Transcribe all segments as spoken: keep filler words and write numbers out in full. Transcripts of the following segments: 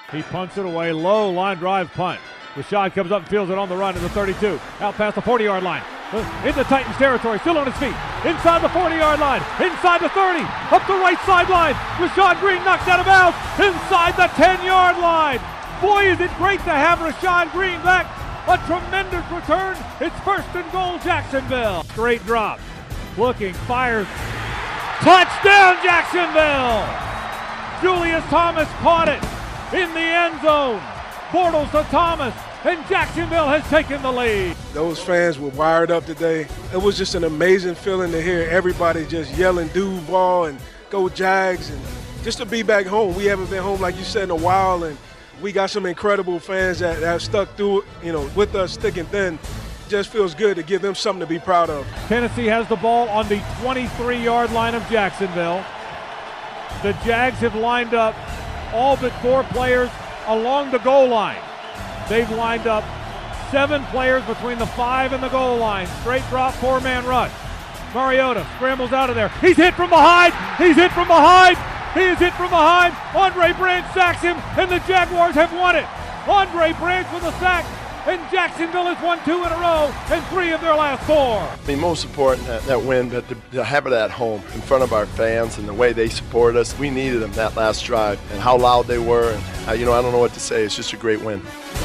He punts it away, low line drive punt. Rashad comes up and fields it on the run to the thirty-two, out past the forty-yard line. Into Titans territory, still on his feet. Inside the forty-yard line, inside the thirty, up the right sideline. Rashad Green knocks out of bounds, inside the ten-yard line. Boy, is it great to have Rashad Green back. A tremendous return. It's first and goal, Jacksonville. Straight drop, looking, fires. Touchdown, Jacksonville! Julius Thomas caught it in the end zone. Bortles to Thomas, and Jacksonville has taken the lead. Those fans were wired up today. It was just an amazing feeling to hear everybody just yelling Duval and go Jags, and just to be back home. We haven't been home, like you said, in a while, and we got some incredible fans that, that have stuck through it, you know, with us thick and thin. Just feels good to give them something to be proud of. Tennessee has the ball on the twenty-three-yard line of Jacksonville. The Jags have lined up all but four players along the goal line. They've lined up seven players between the five and the goal line. Straight drop, four-man rush. Mariota scrambles out of there. He's hit from behind. He's hit from behind. He is hit from behind. Andre Branch sacks him, and the Jaguars have won it. Andre Branch with a sack, and Jacksonville has won two in a row and three of their last four. I mean, most important, that, that win, but to, to have it at home in front of our fans and the way they support us, we needed them that last drive, and how loud they were. And uh, you know, I don't know what to say. It's just a great win.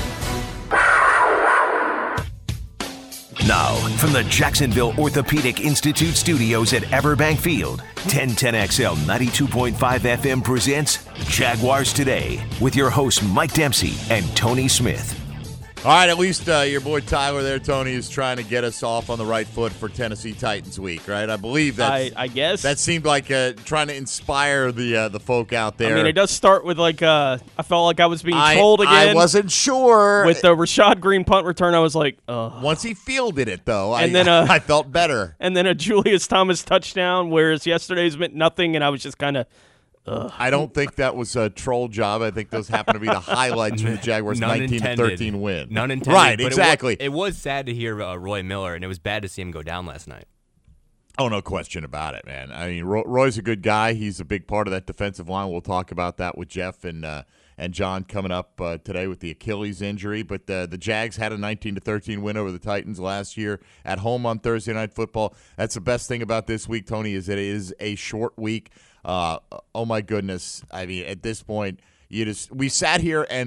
Now, from the Jacksonville Orthopedic Institute studios at Everbank Field, ten ten X L ninety-two point five F M presents Jaguars Today with your hosts Mike Dempsey and Tony Smith. All right, at least uh, your boy Tyler there, Tony, is trying to get us off on the right foot for Tennessee Titans week, right? I believe that. I, I guess that seemed like uh, trying to inspire the uh, the folk out there. I mean, it does start with like uh, I felt like I was being I, told again. I wasn't sure with the Rashad Green punt return. I was like, ugh. Once he fielded it, though, and I, then uh, I felt better. And then a Julius Thomas touchdown, whereas yesterday's meant nothing, and I was just kind of. Ugh. I don't think that was a troll job. I think those happen to be the highlights from the Jaguars' nineteen to thirteen win. None intended. Right, but exactly. It was, it was sad to hear uh, Roy Miller, and it was bad to see him go down last night. Oh, no question about it, man. I mean, Roy, Roy's a good guy. He's a big part of that defensive line. We'll talk about that with Jeff and uh, and John coming up uh, today with the Achilles injury. But uh, the Jags had a nineteen to thirteen win over the Titans last year at home on Thursday Night Football. That's the best thing about this week, Tony, is that it is a short week. Uh, oh my goodness! I mean, at this point, you just we sat here and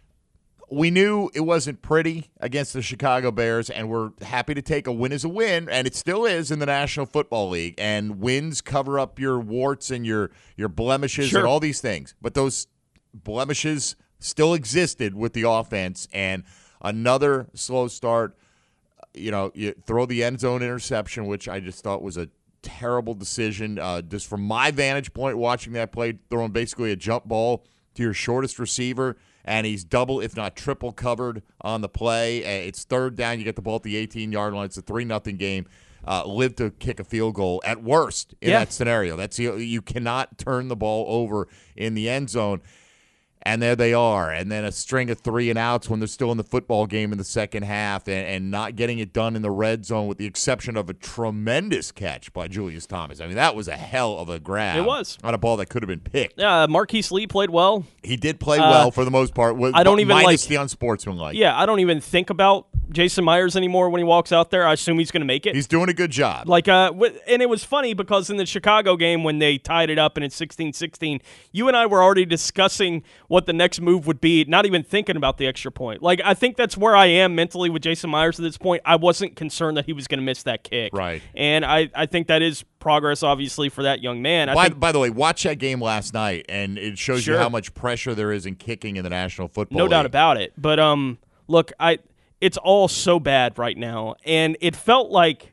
we knew it wasn't pretty against the Chicago Bears, and we're happy to take a win as a win, and it still is in the National Football League. And wins cover up your warts and your your blemishes Sure. and all these things, but those blemishes still existed with the offense. And another slow start. You know, you throw the end zone interception, which I just thought was a terrible decision. Uh, just from my vantage point, watching that play, throwing basically a jump ball to your shortest receiver, and he's double, if not triple, covered on the play. Uh, it's third down. You get the ball at the eighteen-yard line. It's a three nothing game. Uh, live to kick a field goal at worst in Yeah. that scenario. That's you, you cannot turn the ball over in the end zone. And there they are. And then a string of three and outs when they're still in the football game in the second half, and, and not getting it done in the red zone, with the exception of a tremendous catch by Julius Thomas. I mean, that was a hell of a grab. It was. On a ball that could have been picked. Yeah, uh, Marquise Lee played well. He did play Uh, well for the most part. With, I don't even minus like the unsportsmanlike. Yeah, I don't even think about Jason Myers anymore when he walks out there. I assume he's going to make it. He's doing a good job. Like, uh, w- and it was funny because in the Chicago game when they tied it up and it's sixteen sixteen, you and I were already discussing what the next move would be, not even thinking about the extra point. Like, I think that's where I am mentally with Jason Myers at this point. I wasn't concerned that he was going to miss that kick. Right. And I, I think that is progress, obviously, for that young man. I By, think, by the way, watch that game last night, and it shows Sure. you how much pressure there is in kicking in the National Football no League. doubt about it. But, um, look, I it's all so bad right now. And it felt like,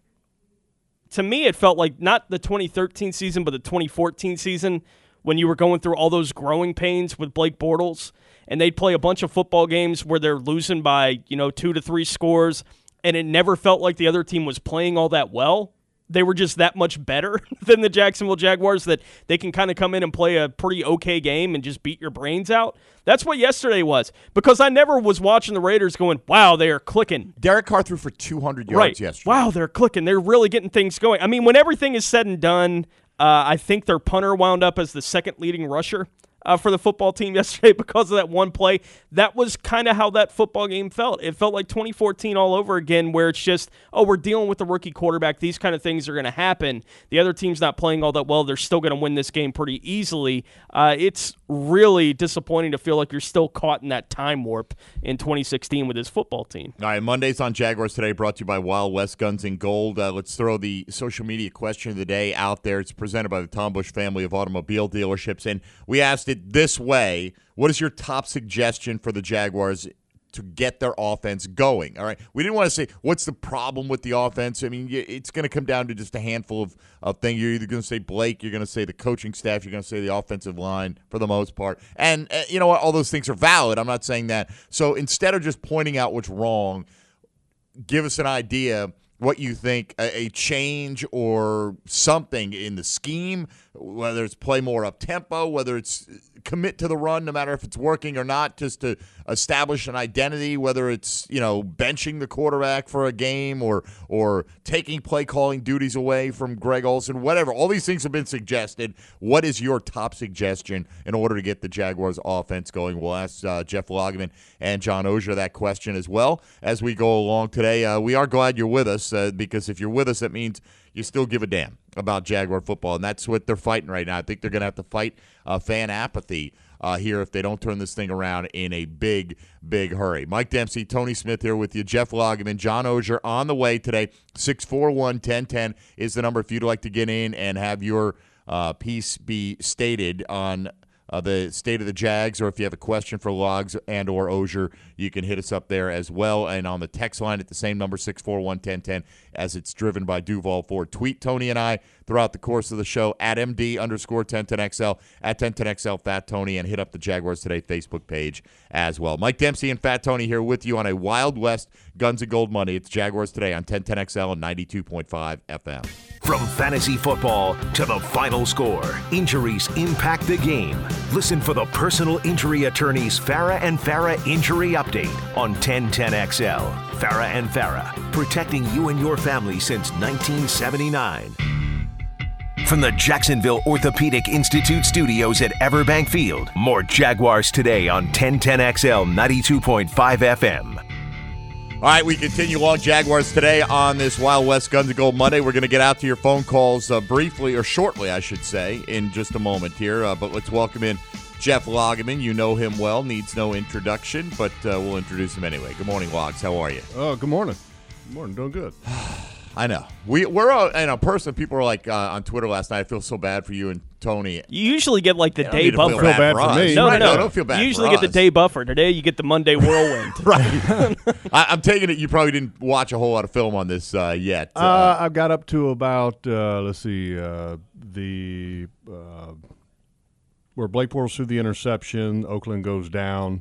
to me, it felt like not the twenty thirteen season, but the twenty fourteen season when you were going through all those growing pains with Blake Bortles, and they'd play a bunch of football games where they're losing by, you know, two to three scores, and it never felt like the other team was playing all that well. They were just that much better than the Jacksonville Jaguars that they can kind of come in and play a pretty okay game and just beat your brains out. That's what yesterday was, because I never was watching the Raiders going, wow, they are clicking. Derek Carr threw for two hundred yards Right. yesterday. Wow, they're clicking. They're really getting things going. I mean, when everything is said and done, uh, I think their punter wound up as the second leading rusher. uh, for the football team yesterday because of that one play. That was kind of how that football game felt. It felt like twenty fourteen all over again, where it's just, oh, we're dealing with the rookie quarterback. These kind of things are going to happen. The other team's not playing all that well. They're still going to win this game pretty easily. Uh, it's really disappointing to feel like you're still caught in that time warp in twenty sixteen with this football team. All right, Mondays on Jaguars Today brought to you by Wild West Guns and Gold. Uh, let's throw the social media question of the day out there. It's presented by the Tom Bush family of automobile dealerships, and we asked it this way. What is your top suggestion for the Jaguars to get their offense going? All right, we didn't want to say what's the problem with the offense. I mean, it's going to come down to just a handful of, of things. You're either going to say Blake, you're going to say the coaching staff, you're going to say the offensive line for the most part. And uh, you know what? All those things are valid. I'm not saying that. So instead of just pointing out what's wrong, give us an idea what you think a, a change or something in the scheme, whether it's play more up-tempo, whether it's commit to the run no matter if it's working or not, just to establish an identity, whether it's, you know, benching the quarterback for a game or or taking play-calling duties away from Greg Olsen, whatever. All these things have been suggested. What is your top suggestion in order to get the Jaguars' offense going? We'll ask uh, Jeff Lageman and John Oehser that question as well as we go along today. Uh, we are glad you're with us uh, because if you're with us, that means you still give a damn about Jaguar football, and that's what they're fighting right now. I think they're going to have to fight uh, fan apathy uh, here if they don't turn this thing around in a big, big hurry. Mike Dempsey, Tony Smith here with you, Jeff Lageman, John Oehser on the way today. six four one, one zero one zero is the number if you'd like to get in and have your uh, piece be stated on Uh, the state of the Jags, or if you have a question for Logs and or Oehser, you can hit us up there as well. And on the text line at the same number, six four one, one zero one zero, as it's driven by Duval Ford. Tweet Tony and I throughout the course of the show at M D underscore ten ten X L, at ten ten X L Fat Tony, and hit up the Jaguars Today Facebook page as well. Mike Dempsey and Fat Tony here with you on a Wild West Guns and Gold Monday. It's Jaguars Today on ten ten X L and ninety-two point five F M. From fantasy football to the final score, injuries impact the game. Listen for the personal injury attorneys Farah and Farah Injury Update on ten ten X L. Farah and Farah, protecting you and your family since nineteen seventy-nine. From the Jacksonville Orthopedic Institute studios at Everbank Field, more Jaguars Today on ten ten X L ninety-two point five F M. All right, we continue along Jaguars Today on this Wild West Guns and Gold Monday. We're going to get out to your phone calls uh, briefly, or shortly, I should say, in just a moment here. Uh, but let's welcome in Jeff Lageman. You know him well, needs no introduction, but uh, we'll introduce him anyway. Good morning, Logs. How are you? Oh, good morning. Good morning. Doing good. I know. We, we're, uh, and a person, people were like uh, on Twitter last night, I feel so bad for you and Tony. You usually get like the You day buffer. Feel bad, bad for, for us. me. No, Right, no, no. Don't feel bad You usually for get the us. day buffer. Today you get the Monday whirlwind. Right. I, I'm taking it you probably didn't watch a whole lot of film on this uh, yet. Uh, Uh, I've got up to about, uh, let's see, uh, the uh, where Blake Bortles threw the interception, Oakland goes down,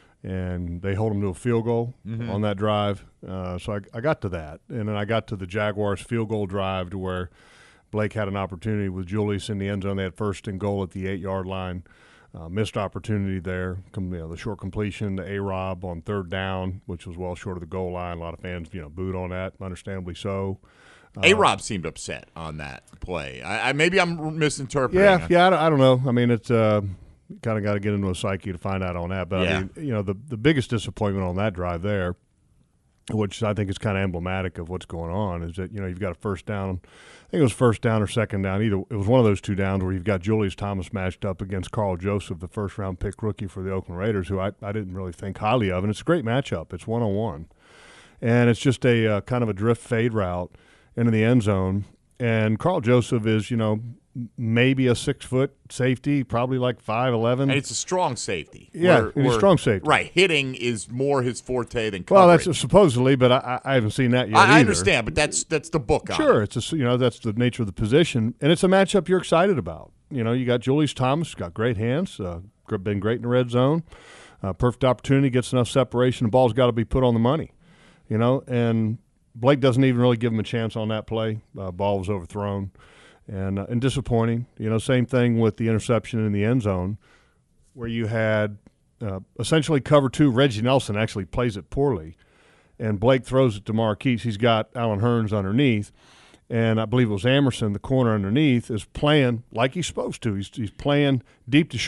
and they hold him to a field goal Mm-hmm. on that drive. Uh, so I, I got to that. And then I got to the Jaguars field goal drive to where Blake had an opportunity with Julius in the end zone. They had first and goal at the eight-yard line. Uh, missed opportunity there. Com- you know, the short completion to A-Rob on third down, which was well short of the goal line. A lot of fans, you know, booed on that, understandably so. A-Rob seemed upset on that play. I, I Maybe I'm misinterpreting. Yeah, yeah, I don't, I don't know. I mean, it's uh, kind of got to get into a psyche to find out on that. But, Yeah. I mean, you know, the, the biggest disappointment on that drive there, which I think is kind of emblematic of what's going on, is that, you know, you've got a first down. I think it was first down or second down. Either it was one of those two downs where you've got Julius Thomas matched up against Carl Joseph, the first-round pick rookie for the Oakland Raiders, who I, I didn't really think highly of. And it's a great matchup. It's one-on-one. And it's just a uh, kind of a drift fade route into the end zone. And Carl Joseph is, you know, maybe a six-foot safety, probably like five eleven. And it's a strong safety. Yeah, Where- and he's where- strong safety. Right. Hitting is more his forte than Well, coverage. that's supposedly, but I, I haven't seen that yet I, I either. understand, but that's that's the book on Sure, it. it's a, you know that's the nature of the position, and it's a matchup you're excited about. You know, you got Julius Thomas, got great hands, uh, been great in the red zone, uh, perfect opportunity, gets enough separation. The ball's got to be put on the money, you know. And Blake doesn't even really give him a chance on that play. Uh, ball was overthrown, and uh, and disappointing. You know, same thing with the interception in the end zone, where you had uh, essentially cover two. Reggie Nelson actually plays it poorly. And Blake throws it to Marquise. He's got Alan Hearns underneath. And I believe it was Amerson, the corner underneath, is playing like he's supposed to. He's, he's playing deep to short.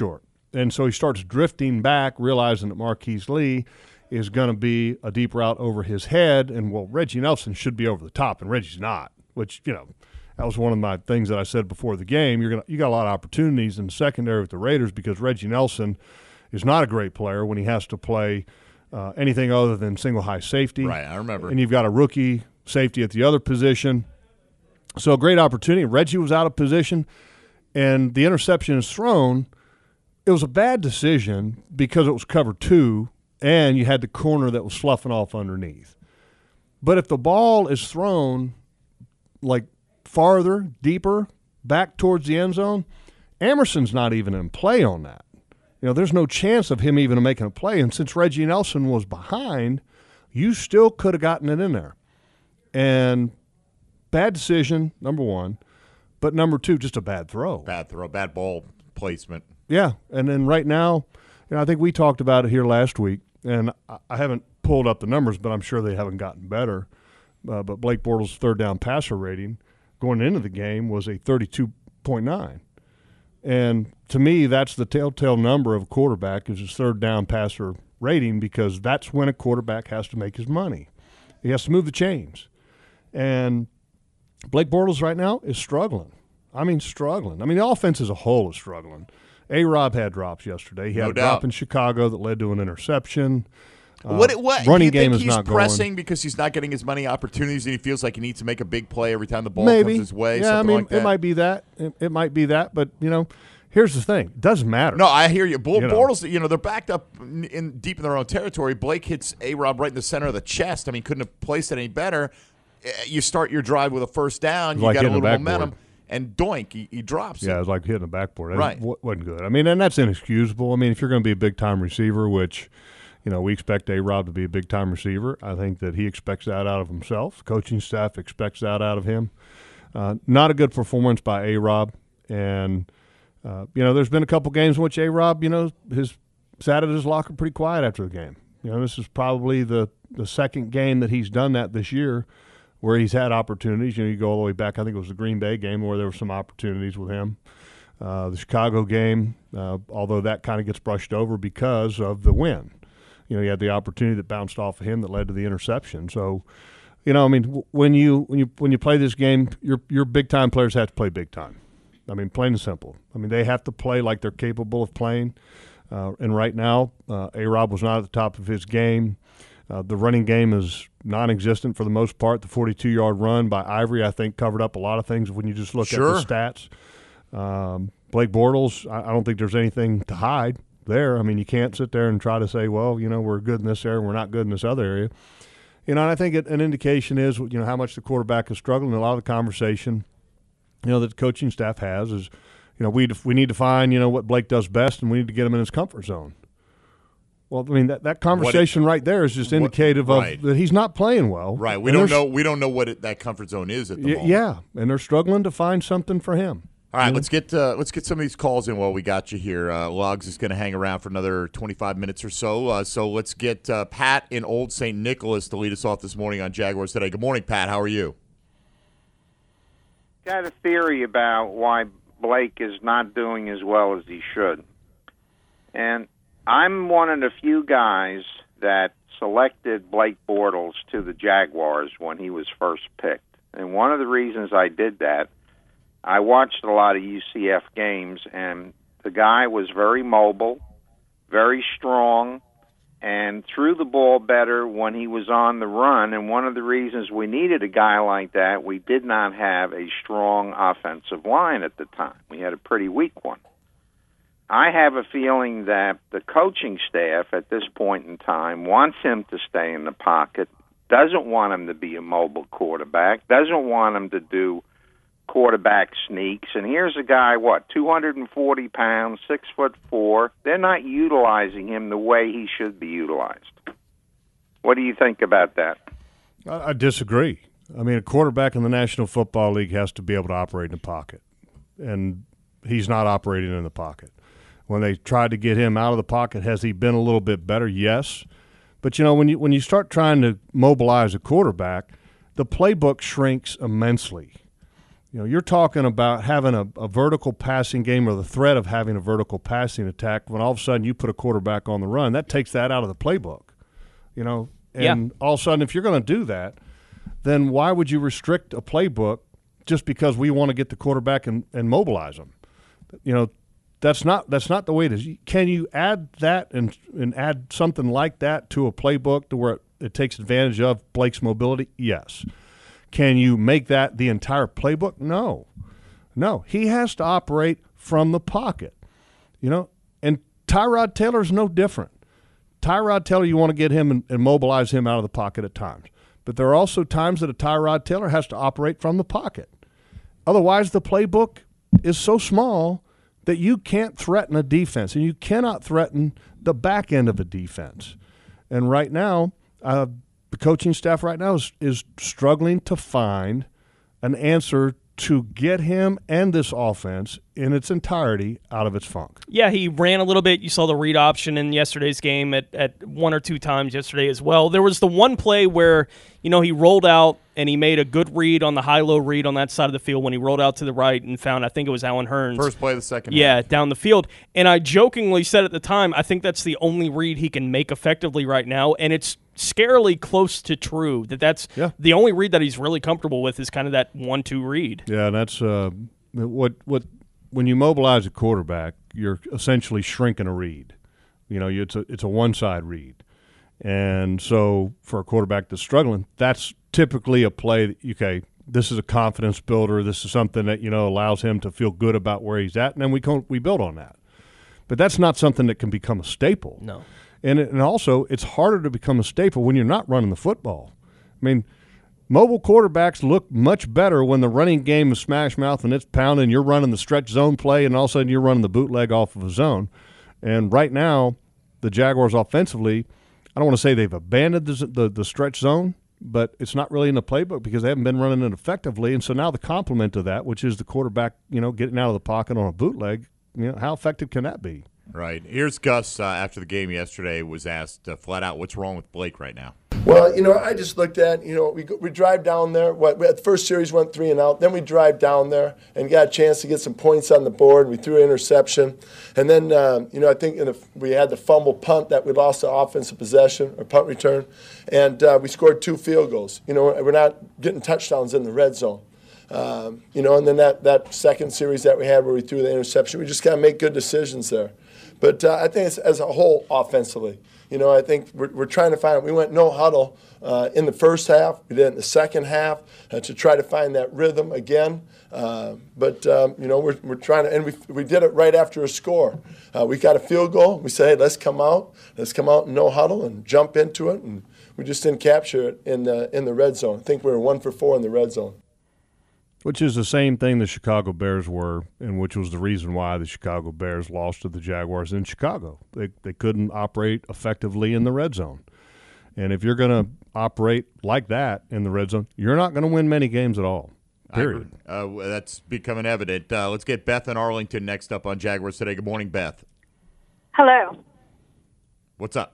And so he starts drifting back, realizing that Marquise Lee is going to be a deep route over his head. And, well, Reggie Nelson should be over the top, and Reggie's not, which, you know, that was one of my things that I said before the game. You're gonna, you got a lot of opportunities in the secondary with the Raiders because Reggie Nelson is not a great player when he has to play uh, anything other than single high safety. Right, I remember. And you've got a rookie safety at the other position. So a great opportunity. Reggie was out of position, and the interception is thrown. It was a bad decision because it was cover two, and you had the corner that was sloughing off underneath. But if the ball is thrown like farther, deeper, back towards the end zone, Emerson's not even in play on that. You know, there's no chance of him even making a play. And since Reggie Nelson was behind, you still could have gotten it in there. And bad decision, number one. But number two, just a bad throw. Bad throw, bad ball placement. Yeah, and then right now, you know, I think we talked about it here last week, and I haven't pulled up the numbers, but I'm sure they haven't gotten better. Uh, but Blake Bortles' third down passer rating going into the game was a thirty-two point nine. And to me, that's the telltale number of a quarterback is his third down passer rating, because that's when a quarterback has to make his money. He has to move the chains. And Blake Bortles right now is struggling. I mean, struggling. I mean, the offense as a whole is struggling. A-Rob had drops yesterday. He had No a doubt. drop in Chicago that led to an interception. Uh, What? What? running do you game think is he's not pressing going. because he's not getting as many opportunities, and he feels like he needs to make a big play every time the ball Maybe. comes his way. Yeah, I something mean, like that. it might be that. It, it might be that. But, you know, here's the thing. It doesn't matter. No, I hear you. Bull, You know. Bortles, you know, they're backed up in, in deep in their own territory. Blake hits A-Rob right in the center of the chest. I mean, couldn't have placed it any better. Eh, You start your drive with a first down. It's You like got a hitting little the backboard. momentum. And doink, he, he drops Yeah, it. it was like hitting the backboard. It Right. wa- wasn't good. I mean, and that's inexcusable. I mean, if you're going to be a big-time receiver, which, you know, we expect A-Rob to be a big-time receiver, I think that he expects that out of himself. Coaching staff expects that out of him. Uh, not a good performance by A-Rob. And, uh, you know, there's been a couple games in which A-Rob, you know, has sat at his locker pretty quiet after the game. You know, this is probably the, the second game that he's done that this year, where he's had opportunities. You know, you go all the way back, I think it was the Green Bay game where there were some opportunities with him. Uh, the Chicago game, uh, although that kind of gets brushed over because of the win. You know, he had the opportunity that bounced off of him that led to the interception. So, you know, I mean, w- when you when you when you play this game, your your big time players have to play big time. I mean, plain and simple. I mean, they have to play like they're capable of playing. Uh, and right now, uh, A-Rob was not at the top of his game. Uh, the running game is non-existent for the most part. The forty-two-yard run by Ivory, I think, covered up a lot of things when you just look Sure. at the stats. Um, Blake Bortles, I, I don't think there's anything to hide there. I mean, you can't sit there and try to say, well, you know, we're good in this area and we're not good in this other area. You know, and I think it, an indication is, you know, how much the quarterback is struggling. A lot of the conversation, you know, that the coaching staff has is, you know, we we need to find, you know, what Blake does best, and we need to get him in his comfort zone. Well, I mean, that, that conversation right there is just indicative what- of right. that he's not playing well. Right. We And don't they're- know. We don't know what it, that comfort zone is at the Y- moment. yeah, and they're struggling to find something for him. All right, let's get uh, let's get some of these calls in while we got you here. Uh, Lugs is going to hang around for another twenty-five minutes or so. Uh, so let's get uh, Pat in Old Saint Nicholas to lead us off this morning on Jaguars Today. Good morning, Pat. How are you? Got a theory about why Blake is not doing as well as he should. And I'm one of the few guys that selected Blake Bortles to the Jaguars when he was first picked. And one of the reasons I did that, I watched a lot of U C F games, and the guy was very mobile, very strong, and threw the ball better when he was on the run. And one of the reasons we needed a guy like that, we did not have a strong offensive line at the time. We had a pretty weak one. I have a feeling that the coaching staff at this point in time wants him to stay in the pocket, doesn't want him to be a mobile quarterback, doesn't want him to do quarterback sneaks. And here's a guy, what, two hundred forty pounds, six foot four. They're not utilizing him the way he should be utilized. What do you think about that? I, I disagree. I mean, a quarterback in the National Football League has to be able to operate in the pocket, and he's not operating in the pocket. When they tried to get him out of the pocket, has he been a little bit better? Yes. But, you know, when you when you start trying to mobilize a quarterback, the playbook shrinks immensely. You know, you're talking about having a, a vertical passing game or the threat of having a vertical passing attack when all of a sudden you put a quarterback on the run. That takes that out of the playbook, you know. And yeah. all of a sudden, if you're going to do that, then why would you restrict a playbook just because we want to get the quarterback and, and mobilize them? You know, that's not that's not the way it is. Can you add that and and add something like that to a playbook to where it, it takes advantage of Blake's mobility? Yes. Can you make that the entire playbook? No. No. He has to operate from the pocket, you know, and Tyrod Taylor's no different. Tyrod Taylor, you want to get him and, and mobilize him out of the pocket at times. But there are also times that a Tyrod Taylor has to operate from the pocket. Otherwise, the playbook is so small that you can't threaten a defense, and you cannot threaten the back end of a defense. And right now, uh, the coaching staff right now is, is struggling to find an answer to get him and this offense in its entirety out of its funk. Yeah, he ran a little bit. You saw the read option in yesterday's game at, at one or two times yesterday as well. There was the one play where, you know, he rolled out and he made a good read on the high-low read on that side of the field when he rolled out to the right and found, I think it was Allen Hurns. First play of the second Yeah, half. down the field. And I jokingly said at the time, I think that's the only read he can make effectively right now, and it's scarily close to true that that's yeah. the only read that he's really comfortable with is kind of that one two read. Yeah, that's uh, what what when you mobilize a quarterback, you're essentially shrinking a read. You know, it's a it's a one side read, and so for a quarterback that's struggling, that's typically a play that okay, this is a confidence builder. This is something that you know allows him to feel good about where he's at, and then we can, we build on that. But that's not something that can become a staple. No. And, and also, it's harder to become a staple when you're not running the football. I mean, mobile quarterbacks look much better when the running game is smash mouth and it's pounding, you're running the stretch zone play, and all of a sudden you're running the bootleg off of a zone. And right now, the Jaguars offensively, I don't want to say they've abandoned the, the, the stretch zone, but it's not really in the playbook because they haven't been running it effectively. And so now the complement of that, which is the quarterback, you know, getting out of the pocket on a bootleg, you know, how effective can that be? Right. Here's Gus uh, after the game yesterday was asked uh, flat out, what's wrong with Blake right now? Well, you know, I just looked at, you know, we we drive down there. What we, at the first series went three and out. Then we drive down there and got a chance to get some points on the board. We threw an interception, and then uh, you know I think in the, we had the fumble punt that we lost the offensive possession or punt return, and uh, we scored two field goals. You know, we're not getting touchdowns in the red zone. Um, you know, and then that, that second series that we had where we threw the interception, we just got to make good decisions there. But uh, I think it's, as a whole, offensively, you know, I think we're, we're trying to find – we went no huddle uh, in the first half. We did it in the second half uh, to try to find that rhythm again. Uh, but, um, you know, we're, we're trying to – and we we did it right after a score. Uh, we got a field goal. We said, hey, let's come out. Let's come out in no huddle and jump into it. And we just didn't capture it in the, in the red zone. I think we were one for four in the red zone. Which is the same thing the Chicago Bears were, and which was the reason why the Chicago Bears lost to the Jaguars in Chicago. They they couldn't operate effectively in the red zone. And if you're going to operate like that in the red zone, you're not going to win many games at all, period. Uh, that's becoming evident. Uh, let's get Beth in Arlington next up on Jaguars Today. Good morning, Beth. Hello. What's up?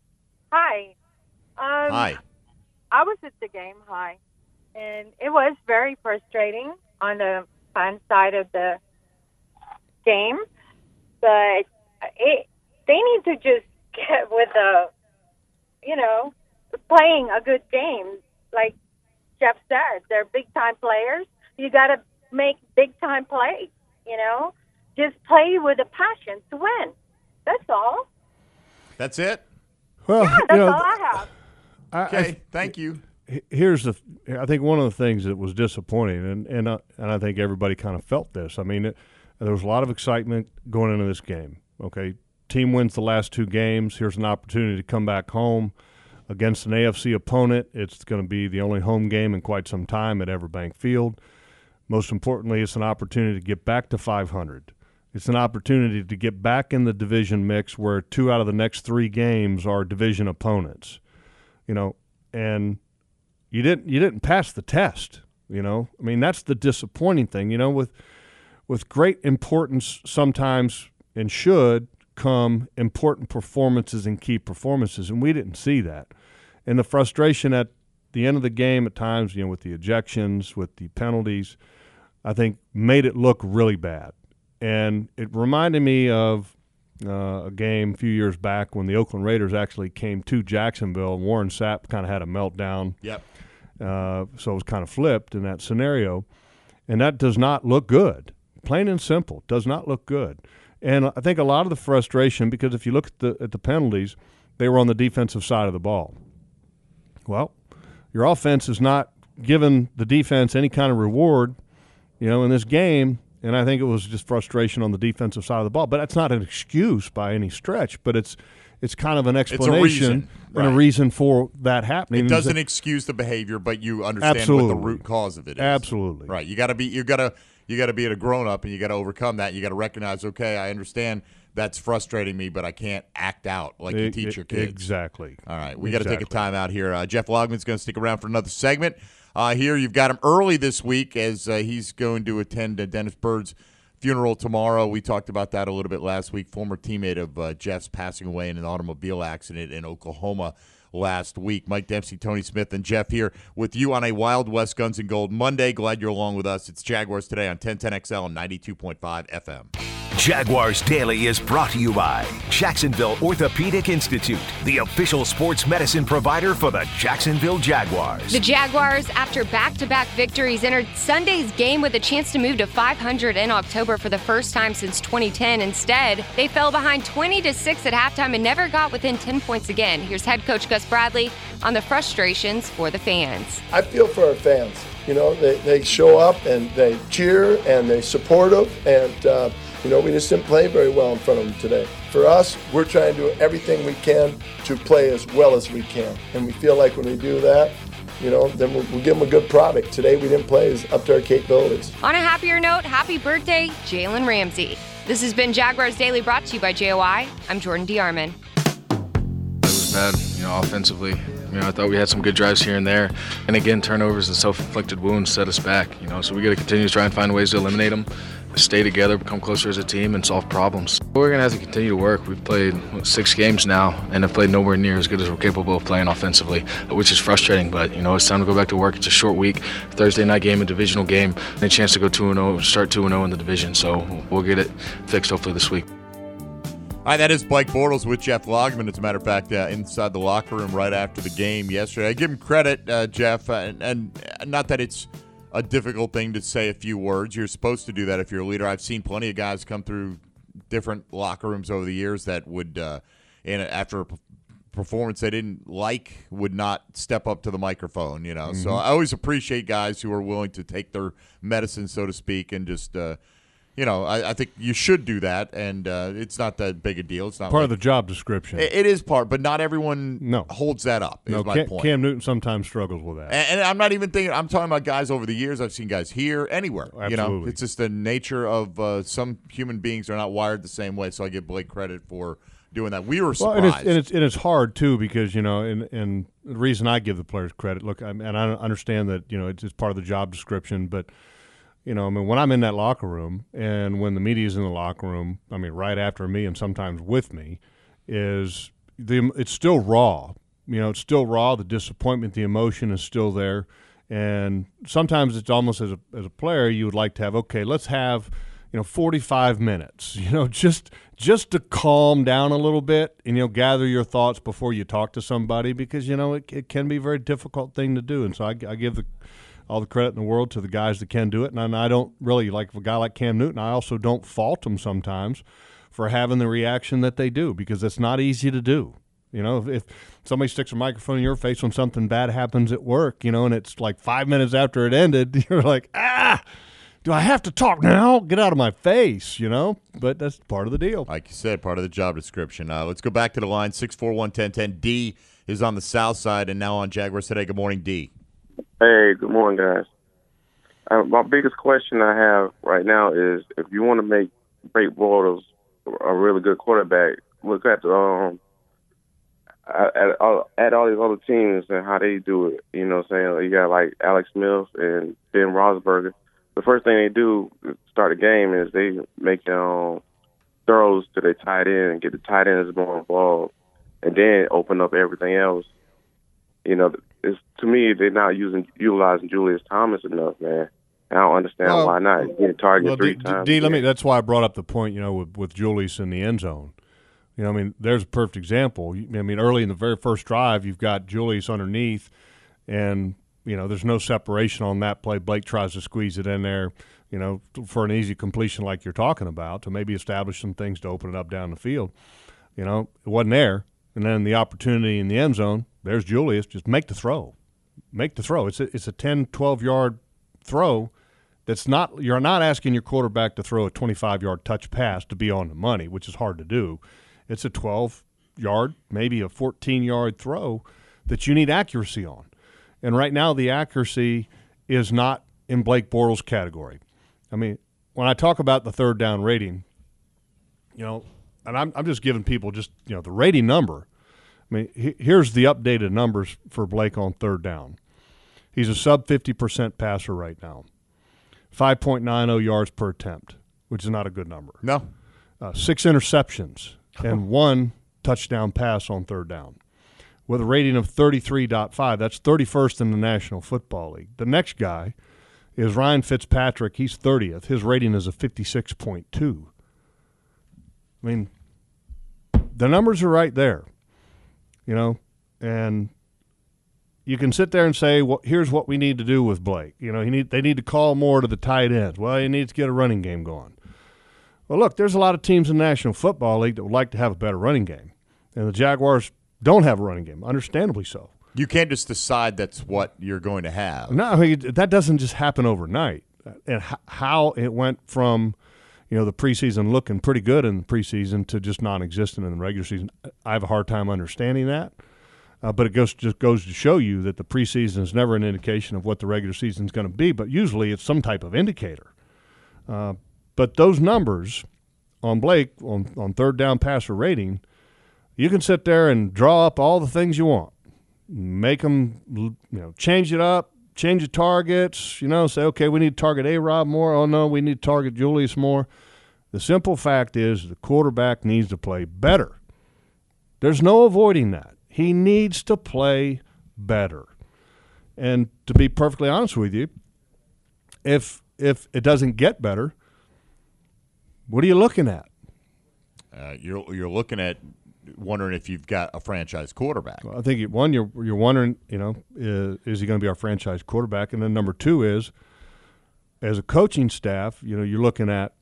Hi. Um, Hi. I was at the game. Hi. And it was very frustrating on the fan side of the game, but it, they need to just get with a, you know, playing a good game. Like Jeff said, they're big-time players. You got to make big-time plays, you know. Just play with a passion to win. That's all. That's it? Well, yeah, that's you know, all I have. I, okay, I, thank you. Here's the. I think one of the things that was disappointing, and and uh, and I think everybody kind of felt this. I mean, it, there was a lot of excitement going into this game. Okay, team wins the last two games. Here's an opportunity to come back home against an A F C opponent. It's going to be the only home game in quite some time at Everbank Field. Most importantly, it's an opportunity to get back to five hundred. It's an opportunity to get back in the division mix where two out of the next three games are division opponents. You know, and You didn't you didn't pass the test, you know. I mean, that's the disappointing thing, you know, with with great importance sometimes and should come important performances and key performances, and we didn't see that. And the frustration at the end of the game at times, you know, with the ejections, with the penalties, I think, made it look really bad. And it reminded me of uh, a game a few years back when the Oakland Raiders actually came to Jacksonville, and Warren Sapp kind of had a meltdown. Yep. Uh, so it was kind of flipped in that scenario. And that does not look good. Plain and simple, does not look good. And I think a lot of the frustration, because if you look at the at the penalties, they were on the defensive side of the ball. Well, your offense is not giving the defense any kind of reward, you know, in this game. And I think it was just frustration on the defensive side of the ball. But that's not an excuse by any stretch, but it's it's kind of an explanation it's a reason, and right. a reason for that happening. It doesn't excuse the behavior, but you understand Absolutely. what the root cause of it is. Absolutely. Right. You got to be you got to you got to be a grown up, and you got to overcome that. You got to recognize, okay, I understand that's frustrating me, but I can't act out like you It- teach it- your kids. Exactly. All right, we got to take a Exactly. time out here. Uh, Jeff Logman's going to stick around for another segment. Uh, here, you've got him early this week as uh, he's going to attend uh, Dennis Bird's funeral tomorrow. We talked about that a little bit last week. Former teammate of uh, Jeff's passing away in an automobile accident in Oklahoma last week. Mike Dempsey, Tony Smith, and Jeff here with you on a Wild West Guns and Gold Monday. Glad you're along with us. It's Jaguars Today on ten ten X L and ninety-two point five F M. Jaguars Daily is brought to you by Jacksonville Orthopedic Institute, the official sports medicine provider for the Jacksonville Jaguars. The Jaguars, after back-to-back victories, entered Sunday's game with a chance to move to five hundred in October for the first time since twenty ten. Instead, they fell behind twenty to six at halftime and never got within ten points again. Here's head coach Gus Bradley on the frustrations for the fans. I feel for our fans. You know, they, they show up and they cheer and they supportive, and uh, you know, we just didn't play very well in front of them today. For us, we're trying to do everything we can to play as well as we can, and we feel like when we do that, you know, then we'll, we'll give them a good product. Today we didn't play as up to our capabilities. On a happier note, happy birthday, Jalen Ramsey. This has been Jaguars Daily, brought to you by J O I. I'm Jordan DeArmond. It was bad, you know, offensively. You know, I thought we had some good drives here and there. And again, turnovers and self-inflicted wounds set us back, you know, so we got to continue to try and find ways to eliminate them, stay together, become closer as a team, and solve problems. We're going to have to continue to work. We've played what, six games now and have played nowhere near as good as we're capable of playing offensively, which is frustrating, but, you know, it's time to go back to work. It's a short week, Thursday night game, a divisional game, and a chance to go two and oh, start two and oh in the division, so we'll get it fixed hopefully this week. All right, that is Blake Bortles with Jeff Logman. As a matter of fact, uh, inside the locker room right after the game yesterday. I give him credit, uh, Jeff, uh, and, and not that it's a difficult thing to say a few words. You're supposed to do that if you're a leader. I've seen plenty of guys come through different locker rooms over the years that would, uh, in a, after a p- performance they didn't like, would not step up to the microphone. You know, Mm-hmm. so I always appreciate guys who are willing to take their medicine, so to speak, and just. Uh, You know, I, I think you should do that, and uh, it's not that big a deal. It's not Part like, of the job description. It, it is part, but not everyone No. holds that up. Is no, my Cam, point. Cam Newton sometimes struggles with that. and, and I'm not even thinking. I'm talking about guys over the years. I've seen guys here, anywhere. You know, Absolutely. it's just the nature of uh, some human beings are not wired the same way. So I give Blake credit for doing that. We were Well, surprised. and it's, and it's and it's hard too, because you know, and and the reason I give the players credit. Look, I, and I understand that you know it's, it's part of the job description, but. You know, I mean, when I'm in that locker room and when the media's in the locker room, I mean, right after me and sometimes with me, is the it's still raw. You know, it's still raw. The disappointment, the emotion is still there. And sometimes it's almost as a, as a player, you would like to have, okay, let's have, you know, forty-five minutes, you know, just just to calm down a little bit and, you know, gather your thoughts before you talk to somebody, because, you know, it, it can be a very difficult thing to do. And so I, I give the all the credit in the world to the guys that can do it. And I don't really, like a guy like Cam Newton, I also don't fault them sometimes for having the reaction that they do, because it's not easy to do. You know, if, if somebody sticks a microphone in your face when something bad happens at work, you know, and it's like five minutes after it ended, you're like, ah, do I have to talk now? Get out of my face, you know? But that's part of the deal. Like you said, part of the job description. Uh, let's go back to the line. six four one, one zero one zero. D is on the south side and now on Jaguars Today. Good morning, D. Hey, good morning, guys. Uh, my biggest question I have right now is, if you want to make Blake Bortles a really good quarterback, look at the, um at, at, all, at all these other teams and how they do it. You know what I'm saying? You got like Alex Smith and Ben Roethlisberger. The first thing they do to start a game is they make um, throws to their tight end and get the tight ends more involved, and then open up everything else. You know, it's, to me, they're not using utilizing Julius Thomas enough, man. And I don't understand well, why not. Getting targeted well, three D, times. D, let me. That's why I brought up the point, you know, with, with Julius in the end zone. You know, I mean, there's a perfect example. I mean, early in the very first drive, you've got Julius underneath, and, you know, there's no separation on that play. Blake tries to squeeze it in there, you know, for an easy completion like you're talking about, to maybe establish some things to open it up down the field. You know, it wasn't there. And then the opportunity in the end zone, there's Julius. Just make the throw. Make the throw. It's a, it's a ten, twelve-yard throw. That's not, you're not asking your quarterback to throw a twenty-five-yard touch pass to be on the money, which is hard to do. It's a twelve-yard, maybe a fourteen-yard throw that you need accuracy on. And right now the accuracy is not in Blake Bortles' category. I mean, when I talk about the third down rating, you know, and I'm, I'm just giving people just, you know, the rating number. I mean, he, here's the updated numbers for Blake on third down. He's a sub fifty percent passer right now. five point nine oh yards per attempt, which is not a good number. No. Uh, six interceptions and one touchdown pass on third down with a rating of thirty-three point five. That's thirty-first in the National Football League. The next guy is Ryan Fitzpatrick. He's thirtieth. His rating is a fifty-six point two. I mean, the numbers are right there, you know, and you can sit there and say, well, here's what we need to do with Blake. You know, he need, they need to call more to the tight ends. Well, he needs to get a running game going. Well, look, there's a lot of teams in the National Football League that would like to have a better running game, and the Jaguars don't have a running game, understandably so. You can't just decide that's what you're going to have. No, I mean, that doesn't just happen overnight. And h- how it went from, you know, the preseason looking pretty good in the preseason to just non-existent in the regular season, I have a hard time understanding that. Uh, but it goes just goes to show you that the preseason is never an indication of what the regular season is going to be, but usually it's some type of indicator. Uh, but those numbers on Blake, on, on third down passer rating, you can sit there and draw up all the things you want. Make them, you know, change it up, change the targets, you know, say, okay, we need to target A-Rob more. Oh, no, we need to target Julius more. The simple fact is the quarterback needs to play better. There's no avoiding that. He needs to play better. And to be perfectly honest with you, if if it doesn't get better, what are you looking at? Uh, you're you're looking at wondering if you've got a franchise quarterback. Well, I think one, you're you're wondering, you know, is, is he going to be our franchise quarterback? And then number two is, as a coaching staff, you know, you're looking at,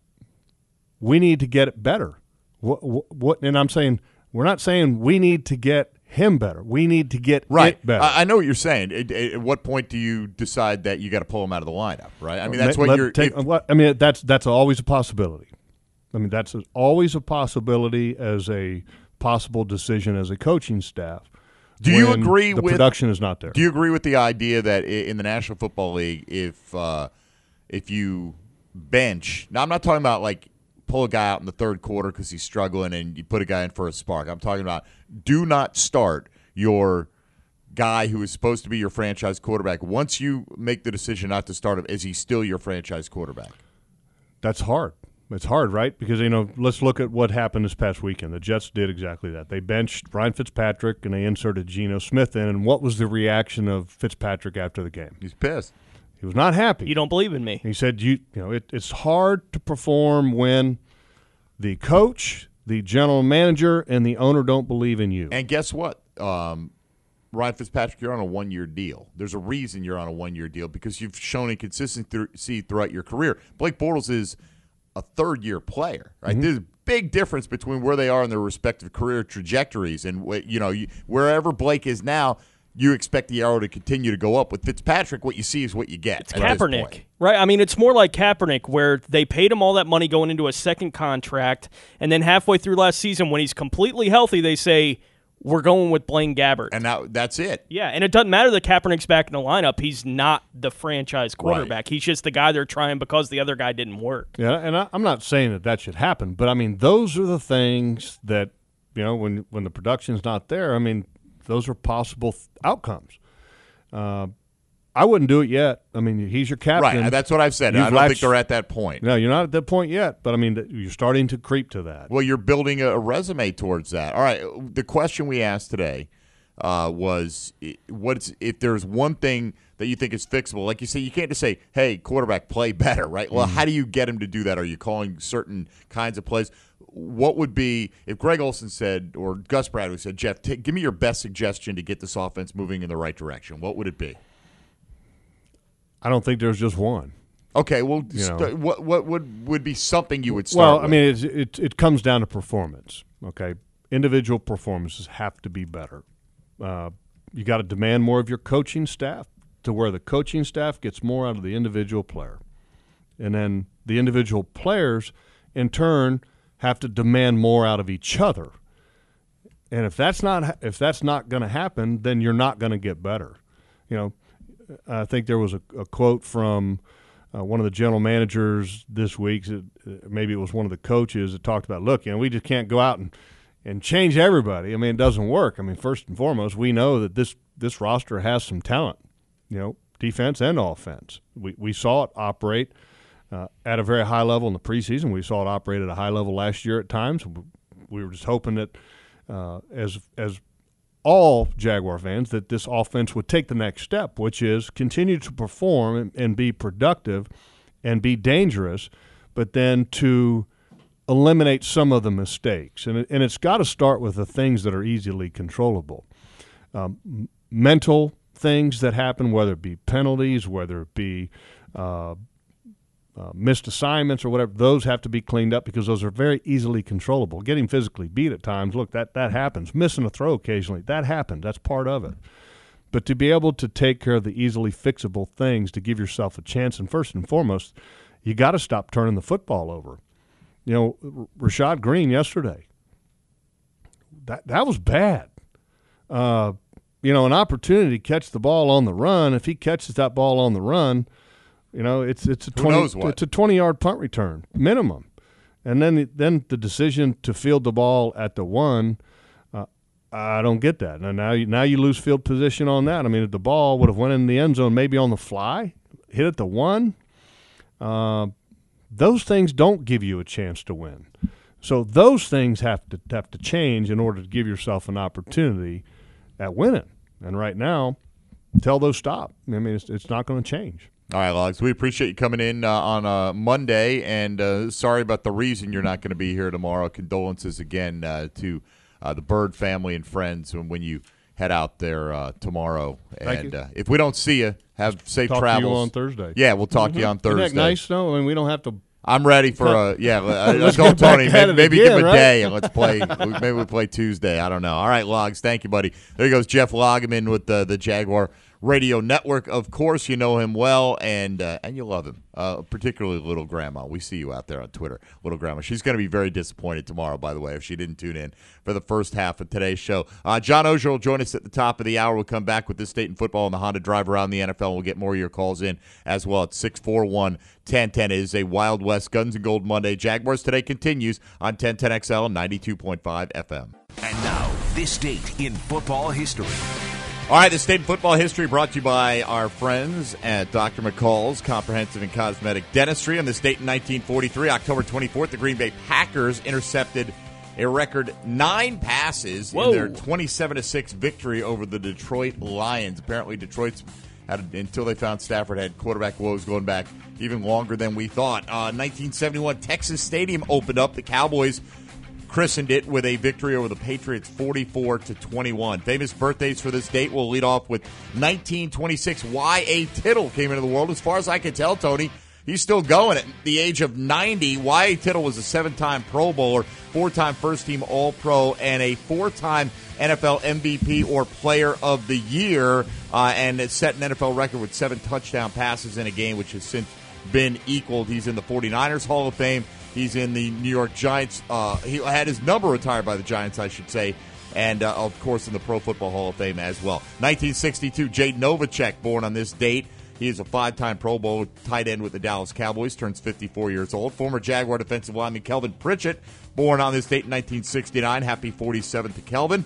we need to get it better. What, what, what and I'm saying, we're not saying we need to get him better. We need to get right. it better. I, I know what you're saying. At, at what point do you decide that you got to pull him out of the lineup? Right. I mean, that's Let, what you're. Take, if, what, I mean, that's that's always a possibility. I mean, that's always a possibility as a possible decision as a coaching staff. Do you agree the with production is not there? Do you agree with the idea that in the National Football League, if uh, if you bench, now I'm not talking about like pull a guy out in the third quarter because he's struggling and you put a guy in for a spark. I'm talking about do not start your guy who is supposed to be your franchise quarterback. Once you make the decision not to start him, is he still your franchise quarterback? That's hard. It's hard, right? Because, you know, let's look at what happened this past weekend. The Jets did exactly that. They benched Ryan Fitzpatrick and they inserted Geno Smith in. And what was the reaction of Fitzpatrick after the game? He's pissed. He was not happy. You don't believe in me. He said, "You, you know, it, it's hard to perform when the coach, the general manager, and the owner don't believe in you." And guess what? Um, Ryan Fitzpatrick, you're on a one-year deal. There's a reason you're on a one-year deal because you've shown inconsistency throughout your career. Blake Bortles is a third-year player, right? Mm-hmm. There's a big difference between where they are in their respective career trajectories, and you know, wherever Blake is now, you expect the arrow to continue to go up. With Fitzpatrick, what you see is what you get. It's Kaepernick, right? I mean, it's more like Kaepernick, where they paid him all that money going into a second contract, and then halfway through last season, when he's completely healthy, they say, we're going with Blaine Gabbert. And now that's it. Yeah, and it doesn't matter that Kaepernick's back in the lineup. He's not the franchise quarterback. Right. He's just the guy they're trying because the other guy didn't work. Yeah, and I, I'm not saying that that should happen, but, I mean, those are the things that, you know, when when the production's not there, I mean, those are possible th- outcomes. Uh, I wouldn't do it yet. I mean, he's your captain. Right, that's what I've said. You've I don't latched, think they're at that point. No, you're not at that point yet, but, I mean, you're starting to creep to that. Well, you're building a, a resume towards that. All right, the question we asked today, uh, was what's if there's one thing that you think is fixable. Like you say, you can't just say, hey, quarterback, play better, right? Well, mm-hmm. how do you get him to do that? Are you calling certain kinds of plays? What would be, if Greg Olsen said, or Gus Bradley said, Jeff, t- give me your best suggestion to get this offense moving in the right direction, what would it be? I don't think there's just one. Okay, well, you st- know. what what would, would be something you would start Well, I with? mean, it's, it, it comes down to performance, okay? Individual performances have to be better. Uh, you got to demand more of your coaching staff to where the coaching staff gets more out of the individual player. And then the individual players, in turn, have to demand more out of each other. And if that's not if that's not going to happen, then you're not going to get better. You know, I think there was a, a quote from uh, one of the general managers this week. Maybe it was one of the coaches that talked about, look, you know, we just can't go out and, and change everybody. I mean, it doesn't work. I mean, first and foremost, we know that this this roster has some talent, you know, defense and offense. We we saw it operate uh, at a very high level in the preseason. We saw it operate at a high level last year at times. We were just hoping that uh, as as all Jaguar fans that this offense would take the next step, which is continue to perform and, and be productive and be dangerous, but then to eliminate some of the mistakes. And, it, and it's got to start with the things that are easily controllable. Um, mental things that happen, whether it be penalties, whether it be uh, uh, missed assignments or whatever, those have to be cleaned up because those are very easily controllable. Getting physically beat at times, look, that, that happens. Missing a throw occasionally, that happens. That's part of it. But to be able to take care of the easily fixable things to give yourself a chance, and first and foremost, you got to stop turning the football over. You know, Rashad Green yesterday, that that was bad. Uh, you know, an opportunity to catch the ball on the run. If he catches that ball on the run, you know, it's it's a twenty it's a twenty yard punt return minimum, and then then the decision to field the ball at the one, uh, I don't get that. Now now you, now you lose field position on that. I mean, if the ball would have went in the end zone, maybe on the fly, hit at the one. Uh, those things don't give you a chance to win. So those things have to have to change in order to give yourself an opportunity at winning. And right now, until those stop, I mean, it's, it's not going to change. All right, Logs, we appreciate you coming in uh, on a Monday, and uh, sorry about the reason you're not going to be here tomorrow. Condolences again uh, to uh, the Bird family and friends when, when you head out there uh, tomorrow. Thank and you. uh, if we don't see you, have safe talk travels. To you on Thursday. Yeah, we'll talk mm-hmm. to you on Thursday. Isn't that nice, though? I mean, we don't have to. I'm ready for a yeah. I, I Let's told get back Tony at maybe, it maybe again, give him a right? day and let's play. Maybe we play Tuesday. I don't know. All right, Logs. Thank you, buddy. There goes Jeff Loggeman with the the Jaguar Radio Network. Of course, you know him well, and uh, and you love him, uh, particularly Little Grandma. We see you out there on Twitter, Little Grandma. She's going to be very disappointed tomorrow, by the way, if she didn't tune in for the first half of today's show. Uh, John Ogier will join us at the top of the hour. We'll come back with This State in Football and the Honda Drive around the N F L. We'll get more of your calls in as well at six four one, one zero one zero. It is a Wild West Guns and Gold Monday. Jaguars Today continues on ten ten X L ninety-two point five F M. And now, This Date in Football History. All right, the State of Football History brought to you by our friends at Doctor McCall's Comprehensive and Cosmetic Dentistry. On this date in nineteen forty-three, October twenty-fourth, the Green Bay Packers intercepted a record nine passes Whoa. in their twenty-seven to six victory over the Detroit Lions. Apparently, Detroit's had, until they found Stafford, had quarterback woes going back even longer than we thought. Uh, nineteen seventy-one, Texas Stadium opened up. The Cowboys christened it with a victory over the Patriots forty-four to twenty-one. Famous birthdays for this date. We'll lead off with nineteen twenty-six. Y A. Tittle came into the world. As far as I can tell, Tony, he's still going at the age of ninety. Y A. Tittle was a seven-time Pro Bowler, four-time first-team All-Pro, and a four-time N F L M V P or Player of the Year, uh, and it set an N F L record with seven touchdown passes in a game, which has since been equaled. He's in the forty-niners Hall of Fame. He's in the New York Giants. Uh, he had his number retired by the Giants, I should say, and, uh, of course, in the Pro Football Hall of Fame as well. nineteen sixty-two, Jay Novacek, born on this date. He is a five-time Pro Bowl tight end with the Dallas Cowboys, turns fifty-four years old. Former Jaguar defensive lineman Kelvin Pritchett, born on this date in nineteen sixty-nine. Happy forty-seventh to Kelvin.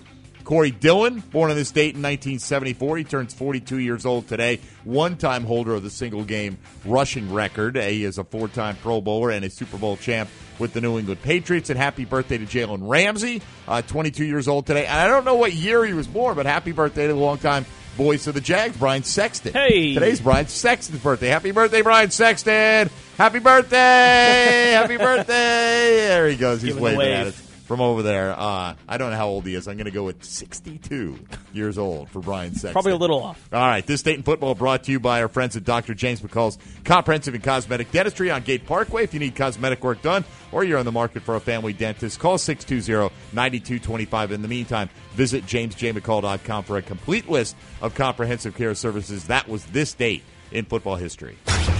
Corey Dillon, born on this date in nineteen seventy-four. He turns forty-two years old today. One-time holder of the single-game rushing record. He is a four-time Pro Bowler and a Super Bowl champ with the New England Patriots. And happy birthday to Jalen Ramsey, uh, twenty-two years old today. And I don't know what year he was born, but happy birthday to the longtime voice of the Jags, Brian Sexton. Hey. Today's Brian Sexton's birthday. Happy birthday, Brian Sexton. Happy birthday. Happy birthday. There he goes. He's Giving waving the wave. at us from over there. Uh, I don't know how old he is. I'm going to go with sixty-two years old for Brian Sexton. Probably a little off. All right. This Dayton Football brought to you by our friends at Doctor James McCall's Comprehensive and Cosmetic Dentistry on Gate Parkway. If you need cosmetic work done or you're on the market for a family dentist, call six two zero, nine two two five. In the meantime, visit james j mccall dot com for a complete list of comprehensive care services. That was this date in football history.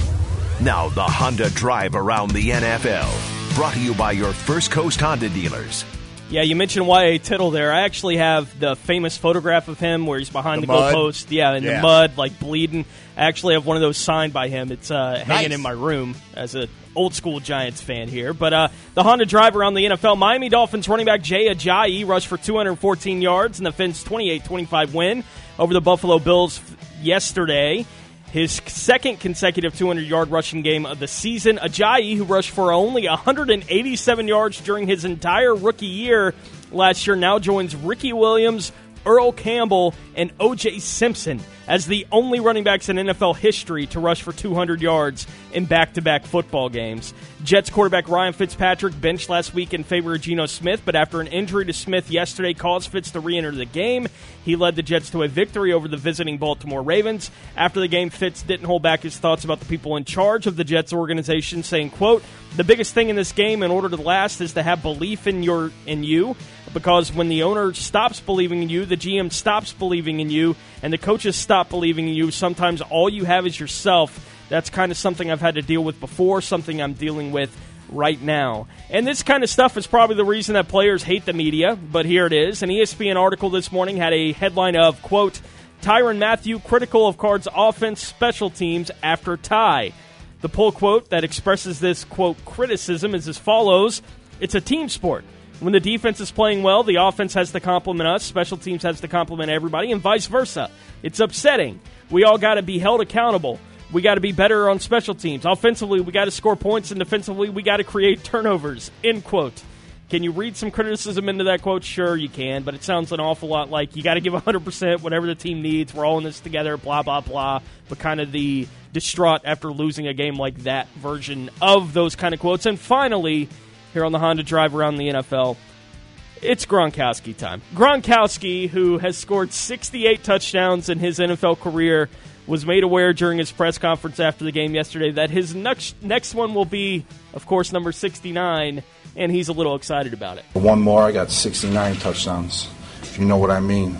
Now the Honda Drive around the N F L. Brought to you by your First Coast Honda dealers. Yeah, you mentioned Y A. Tittle there. I actually have the famous photograph of him where he's behind The the, mud? goalpost. Yeah, in Yeah. the mud, like bleeding. I actually have one of those signed by him. It's uh, hanging Nice. in my room as an old-school Giants fan here. But uh, the Honda Drive around the N F L. Miami Dolphins running back Jay Ajayi rushed for two hundred fourteen yards in the Fins' twenty-eight twenty-five win over the Buffalo Bills yesterday. His second consecutive two hundred yard rushing game of the season. Ajayi, who rushed for only one hundred eighty-seven yards during his entire rookie year last year, now joins Ricky Williams, Earl Campbell, and O J Simpson as the only running backs in N F L history to rush for two hundred yards in back-to-back football games. Jets quarterback Ryan Fitzpatrick benched last week in favor of Geno Smith, but after an injury to Smith yesterday caused Fitz to re-enter the game, he led the Jets to a victory over the visiting Baltimore Ravens. After the game, Fitz didn't hold back his thoughts about the people in charge of the Jets organization, saying, quote, "The biggest thing in this game in order to last is to have belief in your in you, because when the owner stops believing in you, the G M stops believing in you, and the coaches stop believing in you. Sometimes all you have is yourself." That's kind of something I've had to deal with before, something I'm dealing with right now. And this kind of stuff is probably the reason that players hate the media, but here it is. An E S P N article this morning had a headline of, quote, "Tyrann Mathieu critical of Cards offense special teams after tie." The pull quote that expresses this, quote, criticism is as follows: "It's a team sport. When the defense is playing well, the offense has to compliment us, special teams has to compliment everybody, and vice versa. It's upsetting. We all got to be held accountable. We got to be better on special teams. Offensively, we got to score points, and defensively, we got to create turnovers," end quote. Can you read some criticism into that quote? Sure, you can, but it sounds an awful lot like you got to give one hundred percent whatever the team needs. We're all in this together, blah, blah, blah, but kind of the distraught after losing a game like that version of those kind of quotes. And finally, here on the Honda Drive around the N F L, it's Gronkowski time. Gronkowski, who has scored sixty-eight touchdowns in his N F L career, was made aware during his press conference after the game yesterday that his next next one will be, of course, number sixty-nine, and he's a little excited about it. One more, I got sixty-nine touchdowns, if you know what I mean.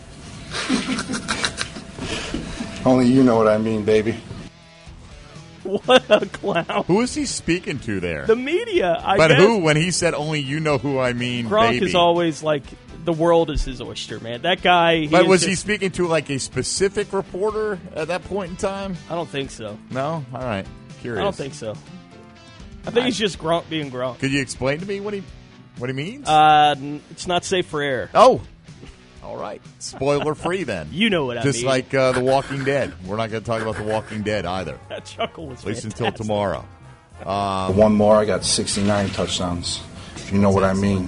Only you know what I mean, baby. What a clown. Who is he speaking to there? The media, I but guess. who, when he said only you know who I mean, Gronk baby? is always like, the world is his oyster, man. That guy. He But is was just, he speaking to like a specific reporter at that point in time? I don't think so. No? All right. Curious. I don't think so. I think he's just Gronk being Gronk. Could you explain to me what he what he means? Uh, it's not safe for air. Oh. All right. Spoiler free then. You know what I Just mean. like uh, The Walking Dead. We're not going to talk about The Walking Dead either. That chuckle was At least fantastic. until tomorrow. Um, One more, I got sixty-nine touchdowns, if you know what I mean.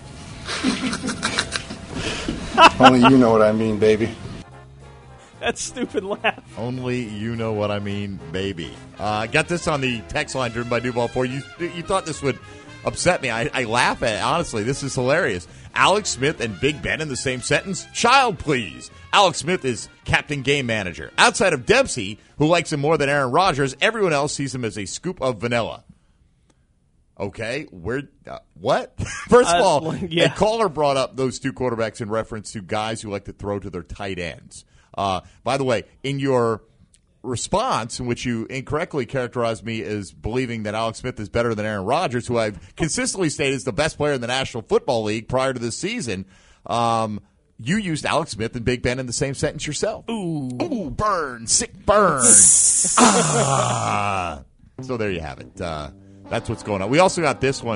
Only you know what I mean, baby. That stupid laugh. Only you know what I mean, baby. I uh, got this on the text line driven by Duval four. You you thought this would upset me. I, I laugh at it, honestly. This is hilarious. Alex Smith and Big Ben in the same sentence? Child, please. Alex Smith is captain game manager. Outside of Dempsey, who likes him more than Aaron Rodgers, everyone else sees him as a scoop of vanilla. Okay, where? Uh, what? First of Uh, all, yeah. a caller brought up those two quarterbacks in reference to guys who like to throw to their tight ends. Uh, by the way, in your response, in which you incorrectly characterized me as believing that Alex Smith is better than Aaron Rodgers, who I've consistently stated is the best player in the National Football League prior to this season, um, you used Alex Smith and Big Ben in the same sentence yourself. Ooh. Ooh, burn, sick burn. ah. So there you have it. Uh, That's what's going on. We also got this one in.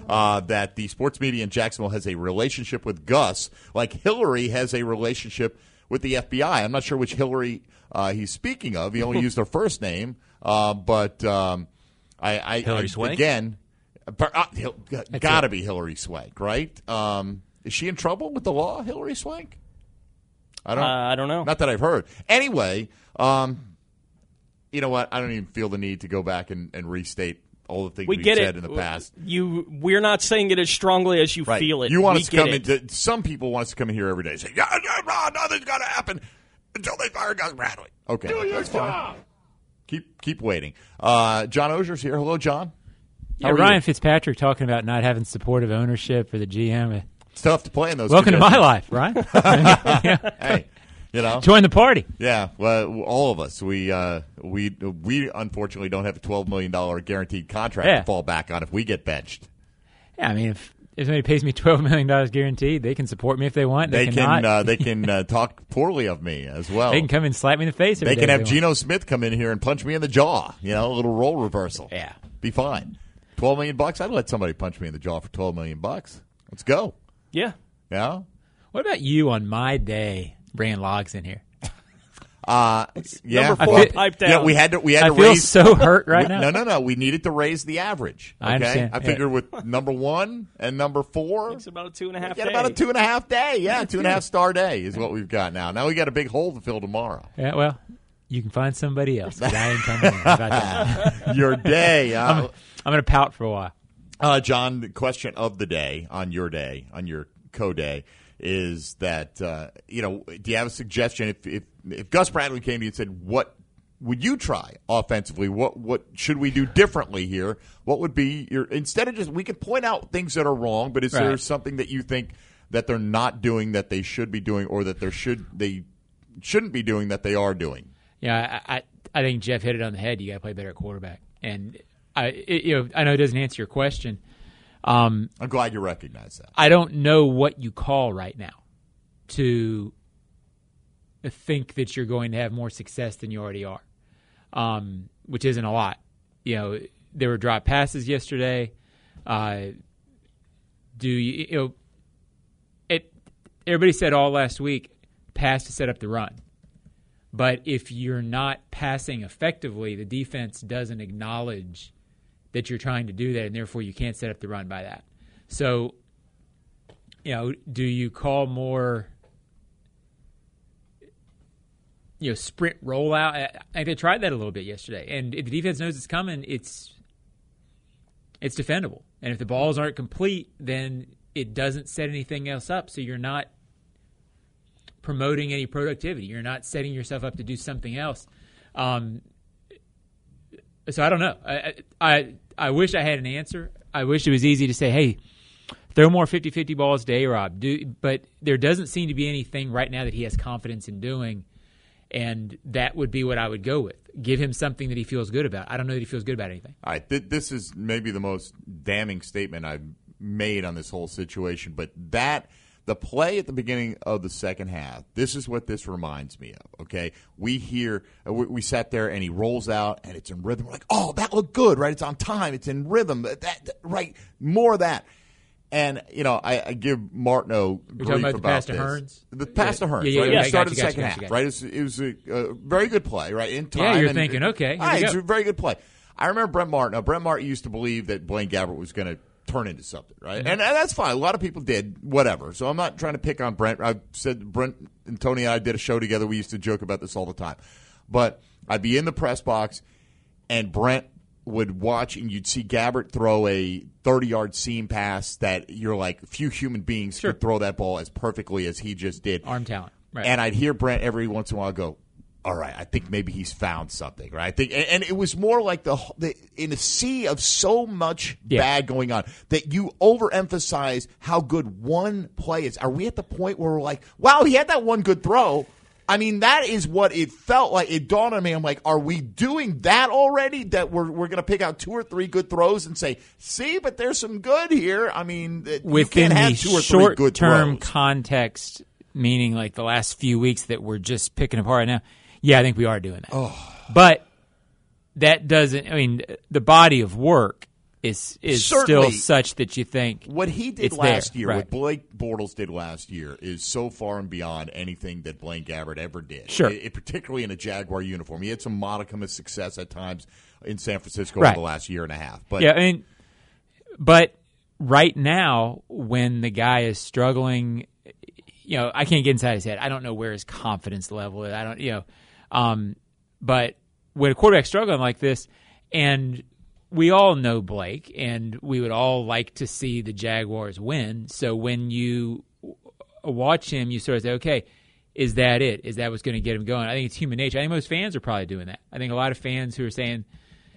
uh, that the sports media in Jacksonville has a relationship with Gus, like Hillary has a relationship with the F B I. I'm not sure which Hillary uh, he's speaking of. He only used her first name, uh, but um, I, I, Hillary I Swank? again, uh, got to be Hillary Swank, right? Um, is she in trouble with the law, Hillary Swank? I don't. Uh, I don't know. Not that I've heard. Anyway, um, you know what? I don't even feel the need to go back and, and restate all the things we we've get said it. in the past. You, we're not saying it as strongly as you Right. feel it. You want we us to come it. in. Some people want us to come in here every day and say, "Yeah, yeah, no, nothing's going to happen until they fire Gus Bradley." Okay, Do your that's fine. job. Keep keep waiting. Uh, John Ozier's here. Hello, John. Yeah, How are Ryan you? Fitzpatrick talking about not having supportive ownership for the G M. It's tough to play in those. Welcome to my conditions. life, Ryan. Yeah. Hey, you know, join the party. Yeah, well, all of us. We uh, we we unfortunately don't have a twelve million dollar guaranteed contract Yeah. to fall back on if we get benched. Yeah, I mean, if, if somebody pays me twelve million dollars guaranteed, they can support me if they want. They, They cannot. can uh, they can uh, talk poorly of me as well. They can come and slap me in the face. Every They day can if have they Geno want. Smith come in here and punch me in the jaw. You know, a little role reversal. Yeah, be fine. Twelve million bucks. I'd let somebody punch me in the jaw for twelve million bucks. Let's go. Yeah. Yeah. What about you on my day bringing logs in here? Uh, yeah. Number four, Well, pipe down. Yeah, we had to. We had I to feel raise. so hurt right we- now. No, no, no. We needed to raise the average. Okay? I understand. I Yeah. figured with number one and number four, It's about a two and a half we got day. about a two and a half day. Yeah, two and a half star day is what we've got now. Now we got a big hole to fill tomorrow. Yeah, well, you can find somebody else. 'Cause I ain't coming in. How about that? Your day. Uh, I'm, I'm going to pout for a while. Uh, John, the question of the day on your day, on your co-day, is that, uh, you know, do you have a suggestion? If, if if Gus Bradley came to you and said, what would you try offensively? What what should we do differently here? What would be your, instead of just, we can point out things that are wrong, but is there Right. something that you think that they're not doing that they should be doing, or that they should they shouldn't be doing that they are doing? Yeah, I, I, I think Jeff hit it on the head. You got to play better at quarterback. And I, it, you know, I know it doesn't answer your question. Um, I'm glad you recognize that. I don't know what you call right now to think that you're going to have more success than you already are, um, which isn't a lot. You know, there were drop passes yesterday. Uh, do you, you know? It. Everybody said all last week, pass to set up the run. But if you're not passing effectively, the defense doesn't acknowledge that you're trying to do that, and therefore you can't set up the run by that. So, you know, do you call more, you know, sprint rollout? I think they tried that a little bit yesterday, and if the defense knows it's coming, it's it's defendable. And if the balls aren't complete, then it doesn't set anything else up. So you're not promoting any productivity. You're not setting yourself up to do something else. Um, so I don't know. I, I I wish I had an answer. I wish it was easy to say, hey, throw more fifty-fifty balls to A-Rob. Do, but there doesn't seem to be anything right now that he has confidence in doing, and that would be what I would go with. Give him something that he feels good about. I don't know that he feels good about anything. All right, th- this is maybe the most damning statement I've made on this whole situation, but that the play at the beginning of the second half, this is what this reminds me of, okay? We hear, uh, we, we sat there and he rolls out and it's in rhythm. We're like, oh, that looked good, right? It's on time. It's in rhythm. That, that right, more of that. And, you know, I, I give Martineau grief talking about the about pass to this. Hearns? The pass to Yeah. Hearns, Yeah, yeah, right? yeah, We I started got the you, second got you, half, got you. right? It was, it was a, a very good play, right? In time. Yeah, you're and- thinking, okay, here Right, we it's go. a very good play. I remember Brent Martineau. Brent Martineau used to believe that Blaine Gabbert was going to turn into something, right? Mm-hmm. And, and that's fine. A lot of people did, whatever. So I'm not trying to pick on Brent. I've said Brent and Tony and I did a show together. We used to joke about this all the time. But I'd be in the press box, and Brent would watch, and you'd see Gabbert throw a thirty-yard seam pass that you're like, few human beings Sure. could throw that ball as perfectly as he just did. Arm talent. Right. And I'd hear Brent every once in a while go, all right, I think maybe he's found something, right? I think, and, and it was more like the, the in a sea of so much Yeah. bad going on that you overemphasize how good one play is. Are we at the point where we're like, wow, he had that one good throw? I mean, that is what it felt like. It dawned on me. I'm like, are we doing that already? That we're we're going to pick out two or three good throws and say, see, but there's some good here. I mean, that you Within can't have the two or three good short-term throws. context, meaning like the last few weeks that we're just picking apart right now, yeah, I think we are doing that. Oh. But that doesn't – I mean, the body of work is is Certainly, still such that you think what he did it's last there. year, Right. what Blake Bortles did last year, is so far and beyond anything that Blaine Gabbert ever did. Sure. It, it- particularly in a Jaguar uniform. He had some modicum of success at times in San Francisco Right. over the last year and a half. But yeah, I mean, but right now, when the guy is struggling, you know, I can't get inside his head. I don't know where his confidence level is. I don't, you know, um, but when a quarterback's struggling like this, and we all know Blake, and we would all like to see the Jaguars win. So when you watch him, you sort of say, okay, is that it? Is that what's going to get him going? I think it's human nature. I think most fans are probably doing that. I think a lot of fans who are saying,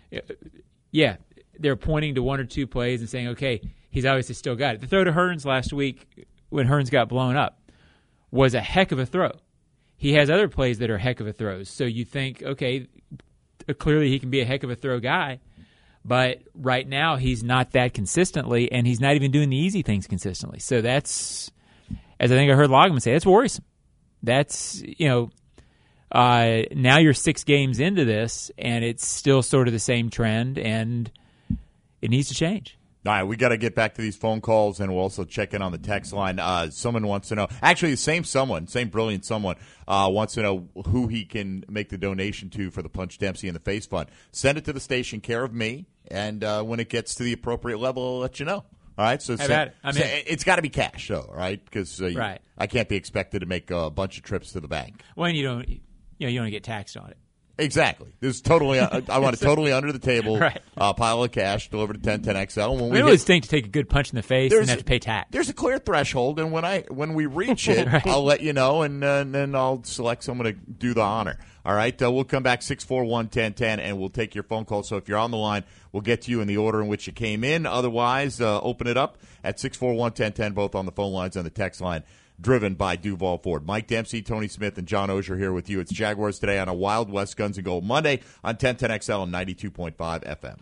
yeah, they're pointing to one or two plays and saying, okay, he's obviously still got it. The throw to Hearns last week when Hearns got blown up was a heck of a throw. He has other plays that are heck of a throws. So you think, okay, clearly he can be a heck of a throw guy. But right now he's not that consistently, and he's not even doing the easy things consistently. So that's, as I think I heard Logman say, that's worrisome. That's, you know, uh, now you're six games into this, and it's still sort of the same trend, and it needs to change. All right, we got to get back to these phone calls, and we'll also check in on the text line. Uh, someone wants to know, actually the same someone, same brilliant someone, uh, wants to know who he can make the donation to for the Punch Dempsey in the Face Fund. Send it to the station, care of me, and uh, when it gets to the appropriate level, I'll let you know. All right, so How say- about it? I mean- say- it's got to be cash, though, right? Because uh, Right. I can't be expected to make a bunch of trips to the bank. When you don't, you know, you don't get taxed on it. Exactly. This is totally. I I want it totally under the table. Right. Uh, pile of cash delivered to ten ten X L. When I we mean, it hit- would stink to take a good punch in the face and There's have a- to pay tax. There's a clear threshold, and when I when we reach it, Right. I'll let you know, and, uh, and then I'll select someone to do the honor. All right, uh, we'll come back six four one, ten ten, and we'll take your phone call. So if you're on the line, we'll get to you in the order in which you came in. Otherwise, uh, open it up at six four one, ten ten, both on the phone lines and the text line. Driven by Duval Ford. Mike Dempsey, Tony Smith, and John Oehser here with you. It's Jaguars Today on a Wild West Guns and Gold Monday on ten ten X L and ninety-two point five F M.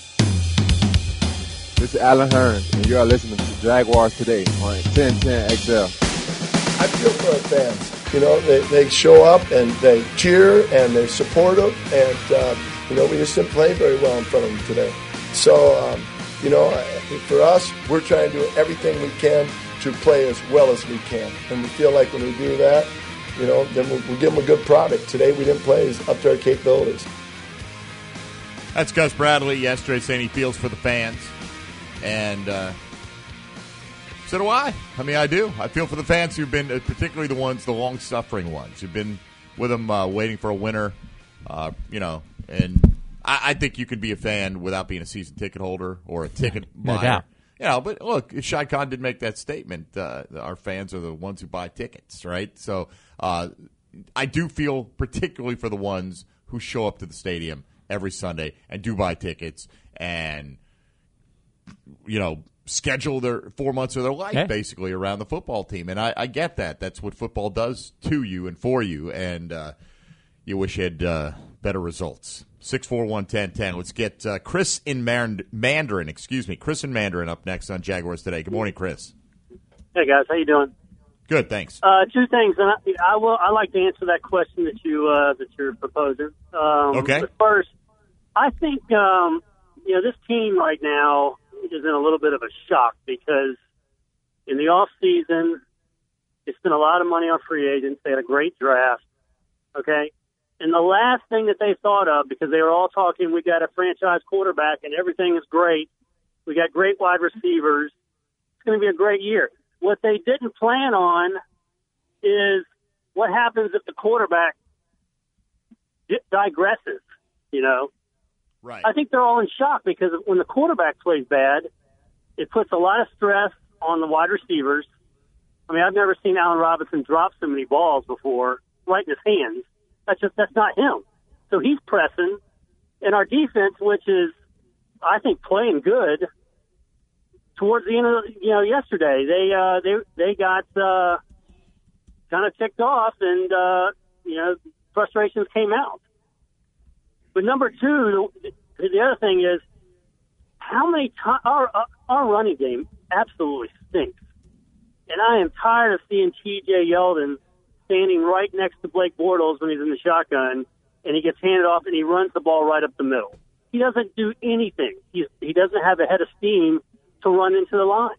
This is Alan Hearn, and you are listening to Jaguars Today on ten ten X L. I feel for our fans. You know, they, they show up and they cheer and they're supportive, and, uh, you know, we just didn't play very well in front of them today. So, um, you know, for us, we're trying to do everything we can to play as well as we can. And we feel like when we do that, you know, then we'll, we'll give them a good product. Today we didn't play as up to our capabilities. That's Gus Bradley yesterday saying he feels for the fans. And uh, so do I. I mean, I do. I feel for the fans who've been, uh, particularly the ones, the long-suffering ones, who've been with them uh, waiting for a winner, uh, you know. And I, I think you could be a fan without being a season ticket holder or a ticket No buyer. doubt. You know, but look, Shad Khan did make that statement. Uh, our fans are the ones who buy tickets, right? So uh, I do feel particularly for the ones who show up to the stadium every Sunday and do buy tickets and, you know, schedule their four months of their life Yeah. basically around the football team. And I, I get that. That's what football does to you and for you. And uh, you wish you had uh, better results. six four one, ten ten. Let's get uh, Chris in Mand- Mandarin, excuse me, Chris in Mandarin up next on Jaguars Today. Good morning, Chris. Hey guys, how you doing? Good, thanks. Uh, two things, and I, I will. I like to answer that question that you uh, that you're proposing. Um, Okay. But first, I think um, you know this team right now is in a little bit of a shock because in the off season, they spent a lot of money on free agents. They had a great draft. Okay. And the last thing that they thought of, because they were all talking, we got a franchise quarterback and everything is great. We got great wide receivers. It's going to be a great year. What they didn't plan on is what happens if the quarterback di- digresses, you know? Right. I think they're all in shock because when the quarterback plays bad, it puts a lot of stress on the wide receivers. I mean, I've never seen Allen Robinson drop so many balls before right in his hands. That's just, that's not him. So he's pressing. And our defense, which is, I think, playing good, towards the end of, you know, yesterday, they, uh, they, they got, uh, kind of ticked off and, uh, you know, frustrations came out. But number two, the, the other thing is, how many times, our, our running game absolutely stinks. And I am tired of seeing T J Yeldon standing right next to Blake Bortles when he's in the shotgun, and he gets handed off and he runs the ball right up the middle. he doesn't do anything. He's, he doesn't have a head of steam to run into the line.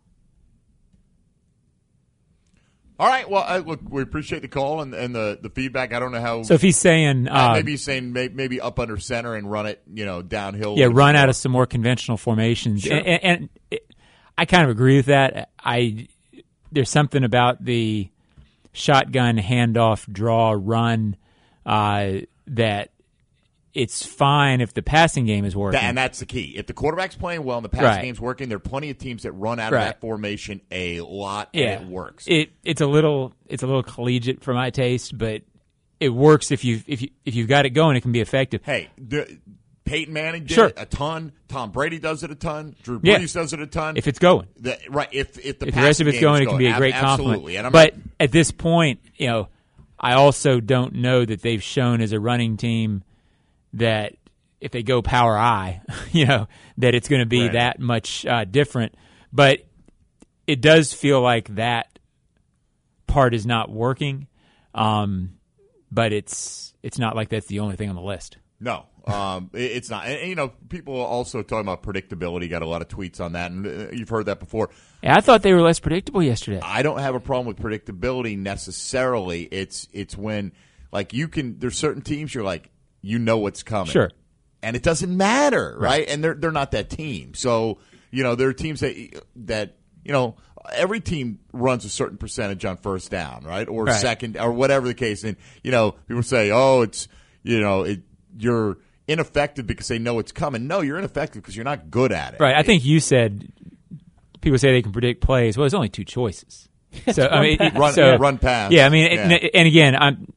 All right. Well, uh, look, we appreciate the call and, and the, the feedback. I don't know how. So if he's saying, uh, uh, maybe he's saying may, maybe up under center and run it, you know, downhill. Yeah, run out of some more conventional formations. Sure. And, and, and it, I kind of agree with that. I there's something about the shotgun handoff, draw, run uh, that it's fine if the passing game is working. And that's the key. If the quarterback's playing well and the pass Right. game's working, there are plenty of teams that run out Right. of that formation a lot, Yeah, and it works. It it's a little it's a little collegiate for my taste, but it works if you if you if you've got it going. It can be effective. Hey, the, Peyton Manning did Sure. it a ton. Tom Brady does it a ton. Drew Yeah. Brees does it a ton. If it's going. The, right. If if the, if the rest of passing it's game going, is it can be a Ab- great absolutely. compliment. And I'm but not, at this point, you know, I also don't know that they've shown as a running team that if they go power I, you know, that it's going to be Right. that much uh, different. But it does feel like that part is not working. Um, but it's it's not like that's the only thing on the list. No, um, it, it's not. And, and, you know, people are also talking about predictability. Got a lot of tweets on that, and uh, you've heard that before. Yeah, I thought they were less predictable yesterday. I don't have a problem with predictability necessarily. It's it's when like you can. There's certain teams you're like you know what's coming. Sure. And it doesn't matter, right? Right. And they're they're not that team. So you know there are teams that that you know every team runs a certain percentage on first down, right, or Right. second, or whatever the case. And you know people say, oh, it's you know it, you're ineffective because they know it's coming. No, you're ineffective because you're not good at it. Right. I think you said people say they can predict plays. Well, there's only two choices. So I mean, run, so, yeah, run pass. Yeah, I mean, Yeah. And, and again, I'm.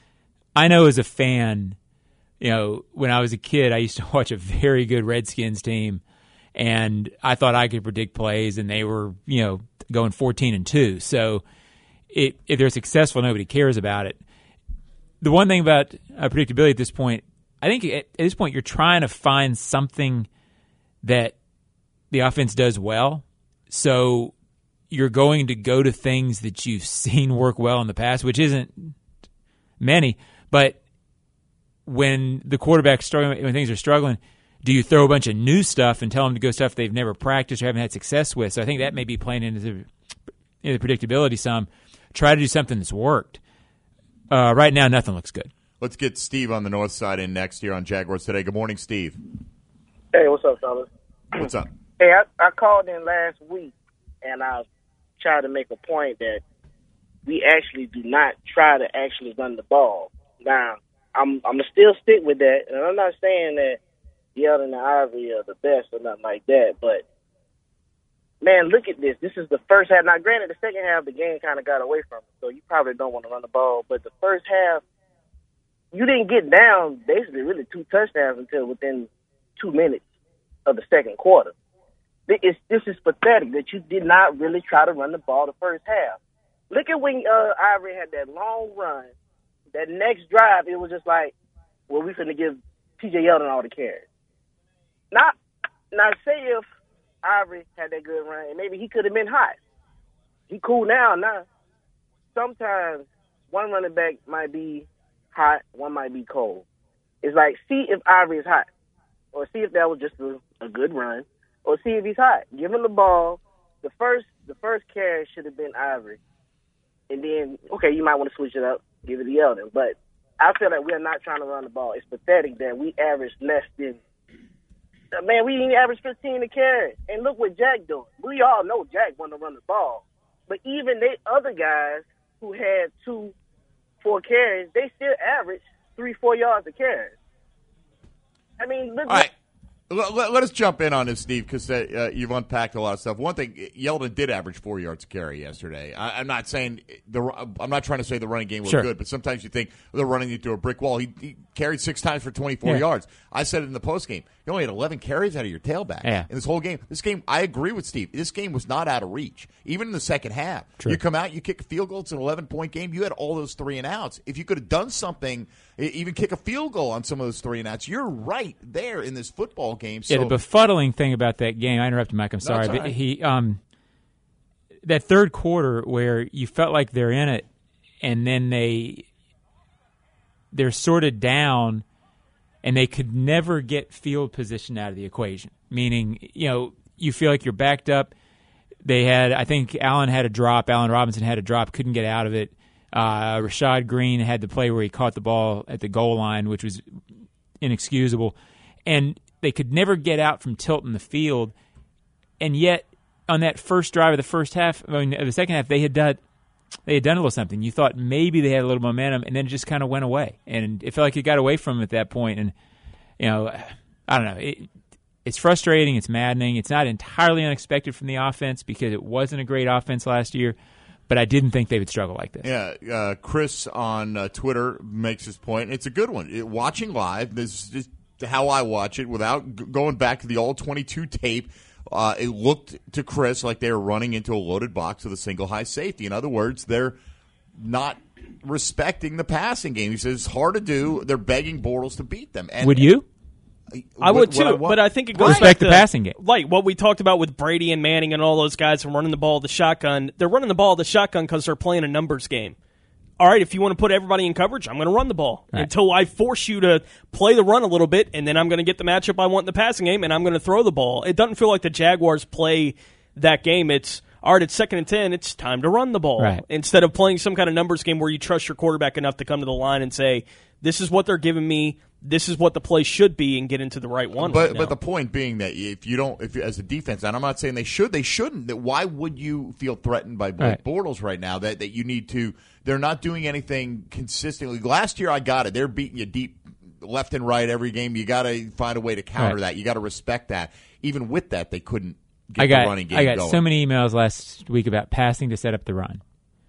I know as a fan, you know, when I was a kid, I used to watch a very good Redskins team, and I thought I could predict plays, and they were, you know, going fourteen and two. So, it, if they're successful, nobody cares about it. The one thing about uh, predictability at this point, I think at, at this point you're trying to find something that the offense does well. So you're going to go to things that you've seen work well in the past, which isn't many. But when the quarterback's struggling, when things are struggling, do you throw a bunch of new stuff and tell them to go stuff they've never practiced or haven't had success with? So I think that may be playing into the, into the predictability some. Try to do something that's worked. Uh, right now, nothing looks good. Let's get Steve on the north side in next here on Jaguars Today. Good morning, Steve. Hey, what's up, fellas? What's up? Hey, I, I called in last week, and I tried to make a point that we actually do not try to actually run the ball. Now, I'm I'm gonna still stick with that, and I'm not saying that Yeldon and Ivory are the best or nothing like that, but man, look at this. This is the first half. Now, granted, the second half the game kind of got away from it, so you probably don't want to run the ball. But the first half, you didn't get down basically really two touchdowns until within two minutes of the second quarter. It's, this is pathetic that you did not really try to run the ball the first half. Look at when uh, Ivory had that long run. That next drive, it was just like, well, we finna give T J Yeldon all the carries. Not, now, say if Ivory had that good run, and maybe he could have been hot. He cool now. Now, sometimes one running back might be hot, one might be cold. It's like, see if Ivory is hot, or see if that was just a, a good run, or see if he's hot. Give him the ball. The first, the first carry should have been Ivory. And then, okay, you might want to switch it up, give it to Yeldon. But I feel like we're not trying to run the ball. It's pathetic that we average less than, man, we didn't average fifteen a carry. And look what Jack doing. We all know Jack want to run the ball. But even they other guys who had two, four carries, they still average three, four yards a carry. I mean, look. All right. Let, let, let us jump in on this, Steve, because uh, you've unpacked a lot of stuff. One thing, Yeldon did average four yards a carry yesterday. I, I'm not saying the. I'm not trying to say the running game was Sure. good, but sometimes you think they're running into a brick wall. He, he carried six times for twenty-four Yeah. yards. I said it in the postgame. You only had eleven carries out of your tailback Yeah. in this whole game. This game, I agree with Steve. This game was not out of reach, even in the second half. True. You come out, you kick a field goal. It's an eleven-point game. You had all those three and outs. If you could have done something, e- even kick a field goal on some of those three and outs, you're right there in this football game. So Yeah, the befuddling thing about that game, I interrupted Mike, I'm sorry, it's all but right. he um that third quarter where you felt like they're in it and then they they're sort of down and they could never get field position out of the equation. Meaning, you know, you feel like you're backed up. They had, I think Allen had a drop. Allen Robinson had a drop, couldn't get out of it. Uh, Rashad Green had the play where he caught the ball at the goal line, which was inexcusable. And they could never get out from tilting the field. And yet, on that first drive of the first half, I mean, the second half, they had done they had done a little something. You thought maybe they had a little momentum, and then it just kind of went away. And it felt like it got away from them at that point. And, you know, I don't know. It, it's frustrating. It's maddening. It's not entirely unexpected from the offense because it wasn't a great offense last year. But I didn't think they would struggle like this. Yeah, uh, Chris on uh, Twitter makes his point. It's a good one. It, watching live, this is how I watch it without g- going back to the all twenty-two tape. Uh, it looked to Chris like they were running into a loaded box with a single high safety. In other words, they're not respecting the passing game. He says it's hard to do. They're begging Bortles to beat them. And, would you? I would What- too, what I want- but I think it goes Respect back the to passing game. like what we talked about with Brady and Manning and all those guys and running the ball the shotgun. They're running the ball the shotgun because they're playing a numbers game. All right, if you want to put everybody in coverage, I'm going to run the ball Right. until I force you to play the run a little bit, and then I'm going to get the matchup I want in the passing game, and I'm going to throw the ball. It doesn't feel like the Jaguars play that game. It's, all right, it's second and ten, it's time to run the ball. Right. Instead of playing some kind of numbers game where you trust your quarterback enough to come to the line and say, this is what they're giving me, this is what the play should be, and get into the right one. But right but now. the point being that if you don't, if you, as a defense, and I'm not saying they should, they shouldn't. That why would you feel threatened by Blake Right. Bortles right now? That that you need to. They're not doing anything consistently. Last year, I got it. They're beating you deep, left and right every game. You got to find a way to counter Right. that. You got to respect that. Even with that, they couldn't get I got the running game I got going. so many emails last week about passing to set up the run.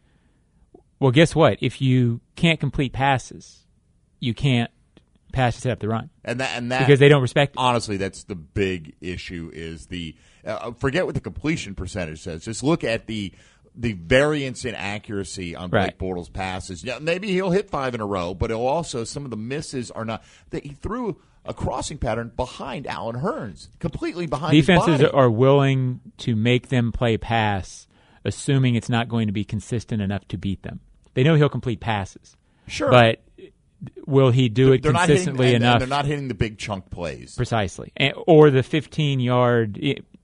Well, guess what? If you can't complete passes, you can't pass to set up the run. And that, and that because they don't respect it. Honestly, that's the big issue. Is the uh, forget what the completion percentage says. Just look at the the variance in accuracy on Blake Right. Bortles' passes. Yeah, maybe he'll hit five in a row, but he'll also some of the misses are not. That he threw a crossing pattern behind Allen Hurns, completely behind his Defenses body. are willing to make them play pass, assuming it's not going to be consistent enough to beat them. They know he'll complete passes. Sure. But will he do it They're not hitting- consistently and- and enough? they're not hitting the big chunk plays. Precisely. And, or the fifteen-yard,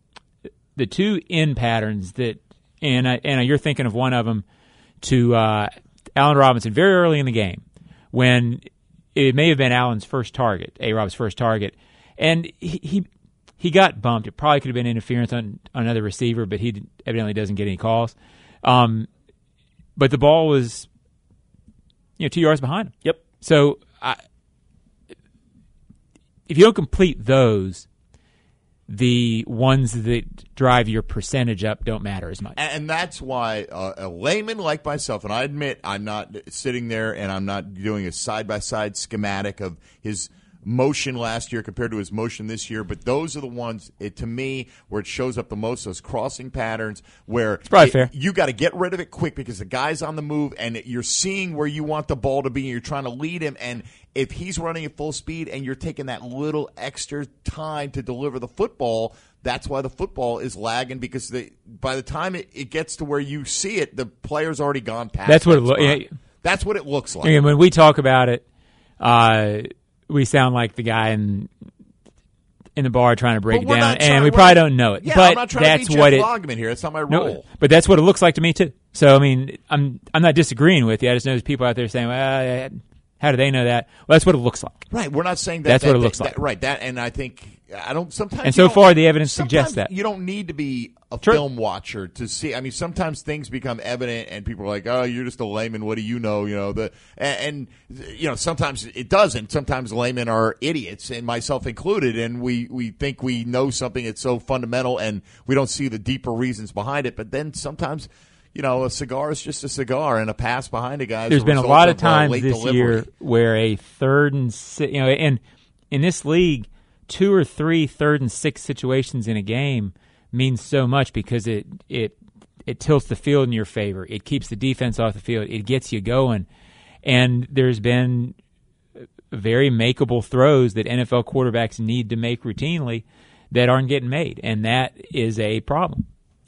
the two in patterns that, and uh, Anna, you're thinking of one of them to uh, Allen Robinson very early in the game when it may have been Allen's first target, A-Rob's first target, and he, he he got bumped. It probably could have been interference on, on another receiver, but he evidently doesn't get any calls. Um, but the ball was, you know, two yards behind him. Yep. So I, if you don't complete those, the ones that drive your percentage up don't matter as much. And, and that's why uh, a layman like myself, and I admit I'm not sitting there and I'm not doing a side-by-side schematic of his motion last year compared to his motion this year, but those are the ones, it, to me, where it shows up the most, those crossing patterns where It's probably it- fair. you got to get rid of it quick because the guy's on the move and you're seeing where you want the ball to be and you're trying to lead him, and if he's running at full speed and you're taking that little extra time to deliver the football, that's why the football is lagging, because the, by the time it, it gets to where you see it, the player's already gone past That's what that it lo- spot. yeah. That's what it looks like. And when we talk about it, uh, we sound like the guy in in the bar trying to break But it we're down, not trying- and we we're probably not- don't know it. Yeah, but I'm not trying that's to be what Jeff it. Logman here. That's not my No, role. but that's what it looks like to me too. So I mean, I'm I'm not disagreeing with you. I just know there's people out there saying, "Well, how do they know that?" Well, that's what it looks like. Right, we're not saying that. That's that- what it looks that- like. that- right, that, and I think I don't. Sometimes, And you so don't- far, the evidence suggests sometimes that. you don't need to be a True. film watcher to see. I mean, sometimes things become evident, and people are like, "Oh, you're just a layman. What do you know?" You know the and, and you know sometimes it doesn't. Sometimes laymen are idiots, and myself included, and we we think we know something that's so fundamental, and we don't see the deeper reasons behind it. But then sometimes. You know, a cigar is just a cigar, and a pass behind a guy. is There's a been a result lot of uh, times late this delivery. year where a third and six, you know, and in this league, two or three third and six situations in a game means so much because it it it tilts the field in your favor. It keeps the defense off the field. It gets you going, and there's been very makeable throws that N F L quarterbacks need to make routinely that aren't getting made, and that is a problem.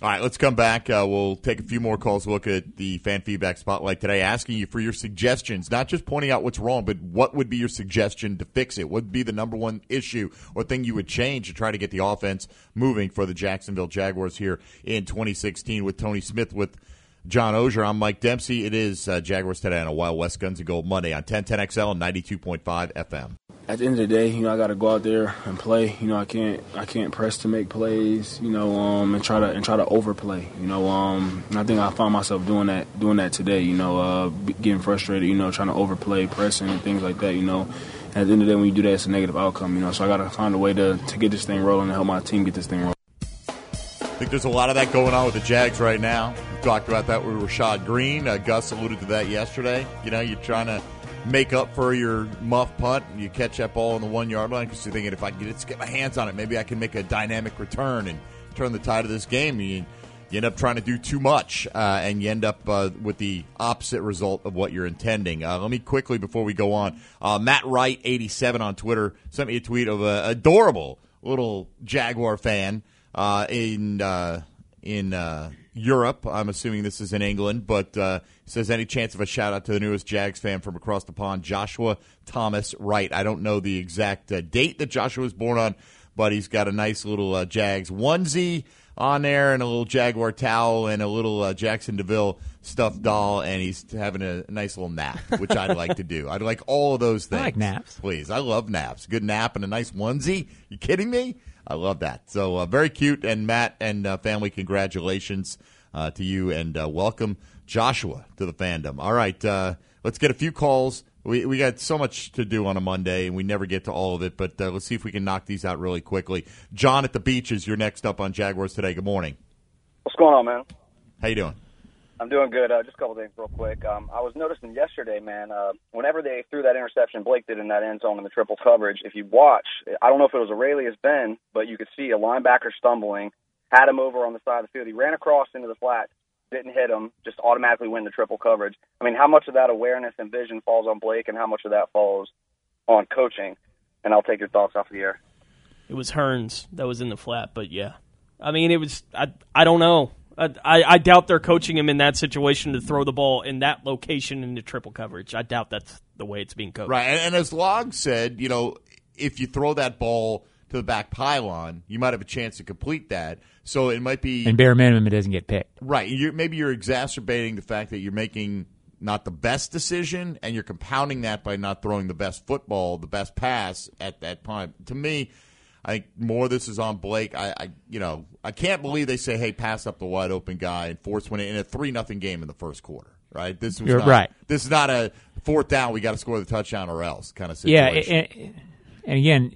All right, let's come back. Uh, we'll take a few more calls, look at the fan feedback spotlight today, asking you for your suggestions, not just pointing out what's wrong, but what would be your suggestion to fix it? What would be the number one issue or thing you would change to try to get the offense moving for the Jacksonville Jaguars here in twenty sixteen? With Tony Smith, with John Oehser, I'm Mike Dempsey. It is uh, Jaguars Today on a Wild West Guns and Gold Monday on ten ten X L and ninety-two point five F M. At the end of the day, you know, I got to go out there and play. You know, I can't, I can't press to make plays. You know, um, and try to and try to overplay. You know, um, and I think I found myself doing that, doing that today. You know, uh, getting frustrated. You know, trying to overplay, pressing, and things like that. You know, and at the end of the day, when you do that, it's a negative outcome. You know, so I got to find a way to to get this thing rolling and help my team get this thing rolling. I think there's a lot of that going on with the Jags right now. We talked about that with Rashad Green. Uh, Gus alluded to that yesterday. You know, you're trying to make up for your muff punt. You catch that ball on the one-yard line because you're thinking, if I can just get my hands on it, maybe I can make a dynamic return and turn the tide of this game. You, you end up trying to do too much, uh, and you end up uh, with the opposite result of what you're intending. Uh, let me quickly, before we go on, uh, Matt Wright, eighty-seven on Twitter, sent me a tweet of an adorable little Jaguar fan uh, in uh, in uh, Europe. I'm assuming this is in England, but uh, says, any chance of a shout-out to the newest Jags fan from across the pond, Joshua Thomas Wright. I don't know the exact uh, date that Joshua was born on, but he's got a nice little uh, Jags onesie on there and a little Jaguar towel and a little uh, Jackson DeVille stuffed doll, and he's having a nice little nap, which I'd like to do. I'd like all of those things. I like naps. Please. I love naps. Good nap and a nice onesie. You kidding me? I love that. So uh, very cute, and Matt and uh, family, congratulations uh, to you, and uh, welcome Joshua to the fandom. All right, uh, let's get a few calls. We we got so much to do on a Monday, and we never get to all of it, but uh, let's see if we can knock these out really quickly. John at the Beaches, you're next up on Jaguars Today. Good morning. What's going on, man? How you doing? I'm doing good. Uh, just a couple things real quick. Um, I was noticing yesterday, man, uh, whenever they threw that interception Blake did in that end zone in the triple coverage, if you watch, I don't know if it was Aurelius Ben, but you could see a linebacker stumbling, had him over on the side of the field. He ran across into the flat, didn't hit him, just automatically win the triple coverage. I mean, how much of that awareness and vision falls on Blake, and how much of that falls on coaching? And I'll take your thoughts off the air. It was Hearns that was in the flat, but yeah. I mean, it was, I, I don't know. I, I doubt they're coaching him in that situation to throw the ball in that location into triple coverage. I doubt that's the way it's being coached. Right, and, and as Log said, you know, if you throw that ball to the back pylon, you might have a chance to complete that. So it might be... And bare minimum, it doesn't get picked. Right. You're, maybe you're exacerbating the fact that you're making not the best decision, and you're compounding that by not throwing the best football, the best pass at that time. To me, I think more of this is on Blake. I, I, you know, I can't believe they say, "Hey, pass up the wide open guy and force win it in a three nothing game in the first quarter." Right? This was You're not, right. This is not a fourth down. We got to score the touchdown or else kind of situation. Yeah, and, and again,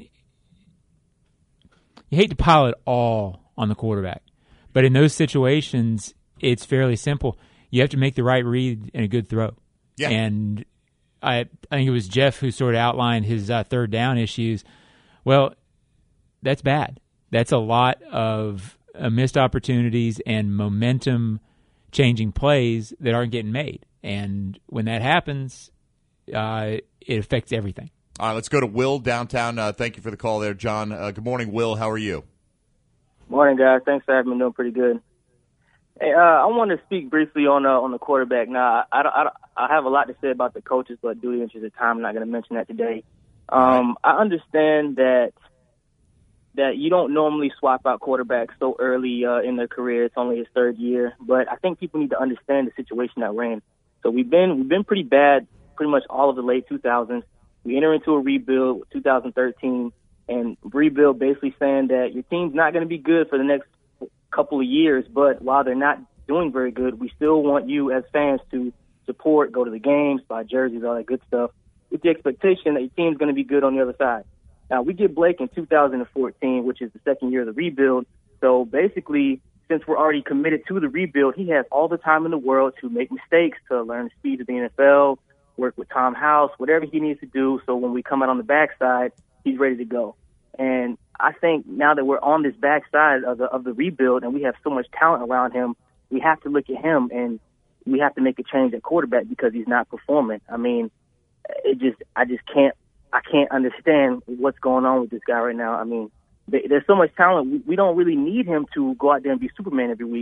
you hate to pile it all on the quarterback, but in those situations, it's fairly simple. You have to make the right read and a good throw. Yeah. And I, I think it was Jeff who sort of outlined his uh, third down issues. Well, that's bad. That's a lot of uh, missed opportunities and momentum-changing plays that aren't getting made. And when that happens, uh, it affects everything. All right, let's go to Will downtown. Uh, thank you for the call there, John. Uh, good morning, Will. How are you? Morning, guys. Thanks for having me. Doing pretty good. Hey, uh, I want to speak briefly on uh, on the quarterback. Now, I, I, I, I have a lot to say about the coaches, but due to the interest of time, I'm not going to mention that today. Um, I understand that that you don't normally swap out quarterbacks so early uh, in their career. It's only his third year, but I think people need to understand the situation that we're in. So we've been we've been pretty bad pretty much all of the late two thousands. We enter into a rebuild with two thousand thirteen, and rebuild basically saying that your team's not going to be good for the next couple of years, but while they're not doing very good, we still want you as fans to support, go to the games, buy jerseys, all that good stuff, with the expectation that your team's going to be good on the other side. Now, we get Blake in two thousand fourteen, which is the second year of the rebuild. So basically, since we're already committed to the rebuild, he has all the time in the world to make mistakes, to learn the speed of the N F L, work with Tom House, whatever he needs to do. So when we come out on the backside, he's ready to go. And I think now that we're on this backside of the, of the rebuild and we have so much talent around him, we have to look at him and we have to make a change at quarterback because he's not performing. I mean, it just, I just can't, I can't understand what's going on with this guy right now. I mean, there's so much talent. We don't really need him to go out there and be Superman every week.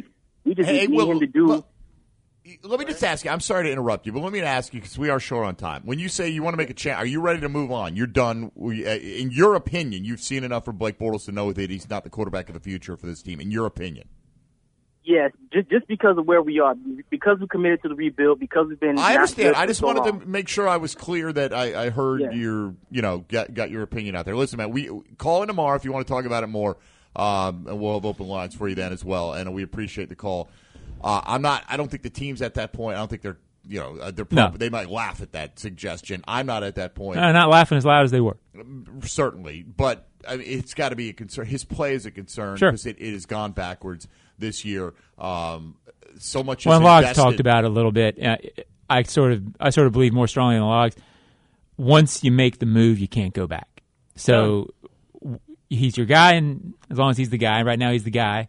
We just Hey, need Will, him to do. Let, let me just ask you. I'm sorry to interrupt you, but let me ask you because we are short on time. When you say you want to make a change, are you ready to move on? You're done. We, uh, in your opinion, you've seen enough from Blake Bortles to know that he's not the quarterback of the future for this team. In your opinion. Yes, just just because of where we are, because we committed to the rebuild, because we've been. I understand. I just so wanted long. to make sure I was clear that I, I heard Yeah. your, you know, got got your opinion out there. Listen, man, we call in tomorrow if you want to talk about it more, um, and we'll have open lines for you then as well. And we appreciate the call. Uh, I'm not. I don't think the team's at that point. I don't think they're. You know, uh, they're probably, No. they might laugh at that suggestion. I'm not at that point. Uh, not laughing as loud as they were. Certainly, but I mean, it's got to be a concern. His play is a concern Sure. because it, it has gone backwards this year. Um, so much. Well, is Logs invested. talked about it a little bit. Uh, I sort of, I sort of believe more strongly in the Logs. Once you make the move, you can't go back. So w he's your guy, and as long as he's the guy, right now he's the guy.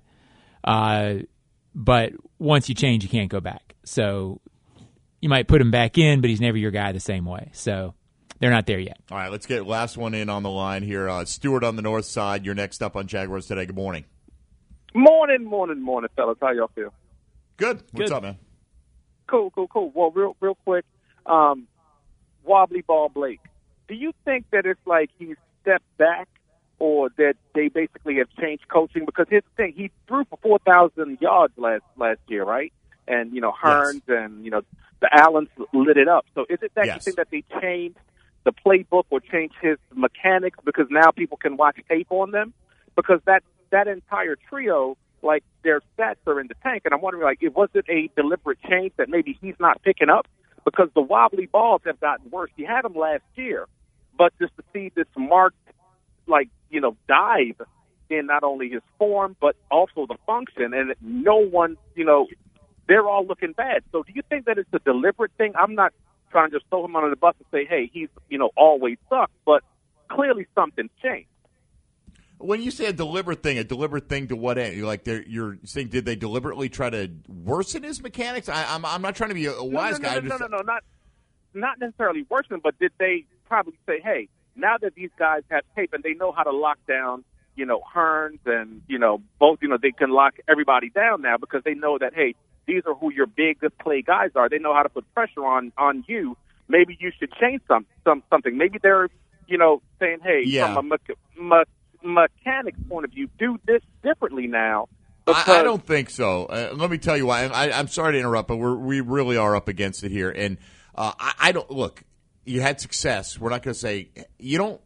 Uh, but once you change, you can't go back. So you might put him back in, but he's never your guy the same way. So they're not there yet. All right, let's get last one in on the line here. Uh, Stuart on the north side. You're next up on Jaguars Today. Good morning. Morning, morning, morning, fellas. How y'all feel? Good. What's Good. up, man? Cool, cool, cool. Well, real, real quick, um, wobbly ball Blake. Do you think that it's like he's stepped back, or that they basically have changed coaching? Because here's the thing: he threw for four thousand yards last last year, right? And you know, Hearns and you know the Allens lit it up. So is it that Yes. you think that they changed the playbook or changed his mechanics because now people can watch tape on them? Because that that entire trio, like their stats are in the tank, and I'm wondering, like, it was it a deliberate change that maybe he's not picking up? Because the wobbly balls have gotten worse. He had them last year, but just to see this marked, like, you know, dive in not only his form but also the function, and no one, you know, they're all looking bad. So do you think that it's a deliberate thing? I'm not trying to just throw him under the bus and say, hey, he's, you know, always sucks, but clearly something's changed. When you say a deliberate thing, a deliberate thing to what end? You're like they're, you're saying, did they deliberately try to worsen his mechanics? I, I'm I'm not trying to be a, a wise no, no, guy. No, I'm no, just- no, no, no, not not necessarily worsen, but did they probably say, hey, now that these guys have tape and they know how to lock down, you know, Hearns and, you know, both, you know, they can lock everybody down now because they know that, hey, these are who your big play guys are. They know how to put pressure on on you. Maybe you should change some, some something. Maybe they're, you know, saying, hey, Yeah. from a me- me- mechanics point of view, do this differently now. I, I don't think so. Uh, let me tell you why. I, I'm sorry to interrupt, but we're, we really are up against it here. And uh, I, I don't look. You had success. We're not going to say you don't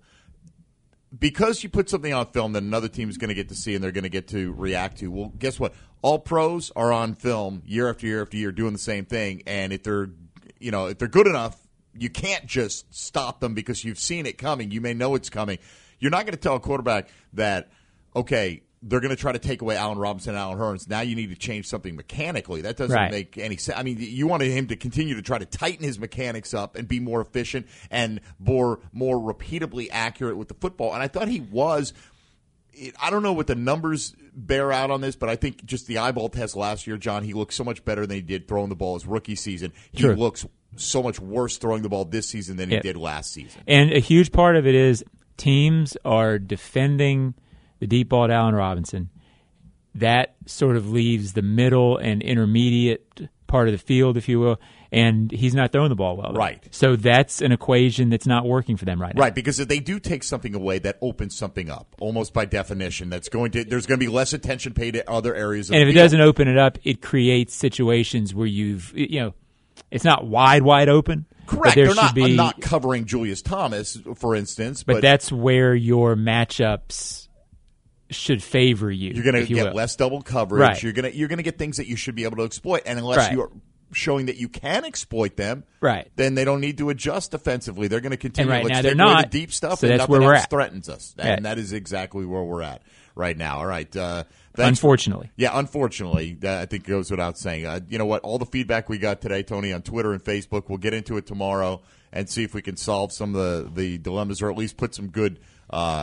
because you put something on film that another team is going to get to see and they're going to get to react to. Well, guess what? All pros are on film year after year after year doing the same thing. And if they're, you know, if they're good enough, you can't just stop them because you've seen it coming. You may know it's coming. You're not going to tell a quarterback that, okay, they're going to try to take away Allen Robinson and Allen Hurns. Now you need to change something mechanically. That doesn't Right. make any sense. I mean, you wanted him to continue to try to tighten his mechanics up and be more efficient and more, more repeatably accurate with the football. And I thought he was. I don't know what the numbers bear out on this, but I think just the eyeball test last year, John, he looked so much better than he did throwing the ball his rookie season. He True. looks so much worse throwing the ball this season than he Yeah. did last season. And a huge part of it is teams are defending the deep ball to Allen Robinson. That sort of leaves the middle and intermediate part of the field, if you will, and he's not throwing the ball well. Right. So that's an equation that's not working for them right now. Right, because if they do take something away, that opens something up, almost by definition. That's going to there's going to be less attention paid to other areas of And the if it field. doesn't open it up, it creates situations where you've, you know, it's not wide, wide open. Correct. But there They're should not, be, not covering Julius Thomas, for instance. but, But, that's where your matchups should favor you. you're going if to you get will. less double coverage. Right. You're going to you're going to get things that you should be able to exploit. And unless Right. you're showing that you can exploit them, Right. then they don't need to adjust defensively. They're going to continue. And right Let's now they're take away not. the deep stuff, So and that's nothing where we're else at. threatens us. And Right. that is exactly where we're at right now. All right. Uh, thanks. Unfortunately. Yeah, unfortunately, that I think goes without saying. Uh, you know what? All the feedback we got today, Tony, on Twitter and Facebook, we'll get into it tomorrow and see if we can solve some of the, the dilemmas or at least put some good uh,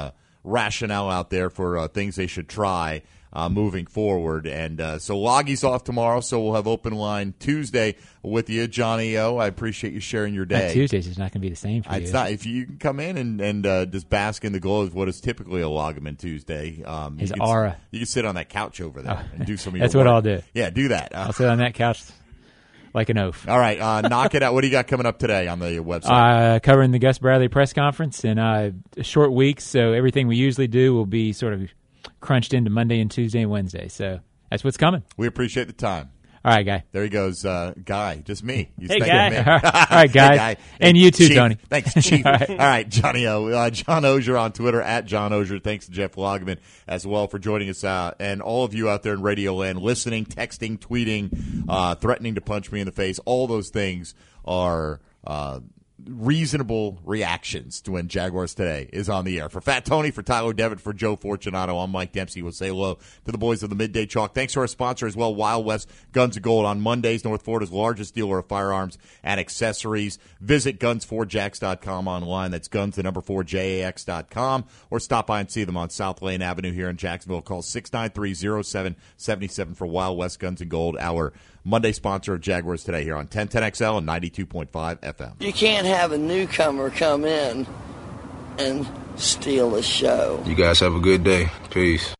rationale out there for uh, things they should try uh, moving forward. And uh, so Loggy's off tomorrow, so we'll have open line Tuesday with you, Johnny O. I appreciate you sharing your day. That Tuesdays is not going to be the same for it's you. Not, if you can come in and, and uh, just bask in the glow of what is typically a Loggerman Tuesday. Um, His you can, aura. You can sit on that couch over there Oh, and do some of your That's work. what I'll do. Yeah, do that. Uh, I'll sit on that couch like an oaf. All right, uh, knock it out. What do you got coming up today on the website? Uh, covering the Gus Bradley press conference in uh, a short week, so everything we usually do will be sort of crunched into Monday and Tuesday and Wednesday. So that's what's coming. We appreciate the time. All right, Guy. There he goes, uh, Guy. Just me. You Hey, think Guy. of me. All right, guys. Hey, Guy. And Hey, you too, Chief. Tony. Thanks, Chief. All All right. right, All right Johnny O. Uh, John Ozier on Twitter, at John Ozier. Thanks to Jeff Loggeman as well for joining us. Uh, and all of you out there in Radio Land, listening, texting, tweeting, uh, threatening to punch me in the face, all those things are uh, reasonable reactions to when Jaguars Today is on the air. For Fat Tony, for Tyler Devitt, for Joe Fortunato, I'm Mike Dempsey. We'll say hello to the boys of the Midday Chalk. Thanks to our sponsor as well, Wild West Guns and Gold. On Mondays, North Florida's largest dealer of firearms and accessories. Visit guns four jacks dot com online. That's guns, the number four, J A X dot com. Or stop by and see them on South Lane Avenue here in Jacksonville. Call six nine three, zero seven seven seven for Wild West Guns and Gold, our Monday sponsor of Jaguars Today here on ten ten X L and ninety-two point five F M. You can't have a newcomer come in and steal the show. You guys have a good day. Peace.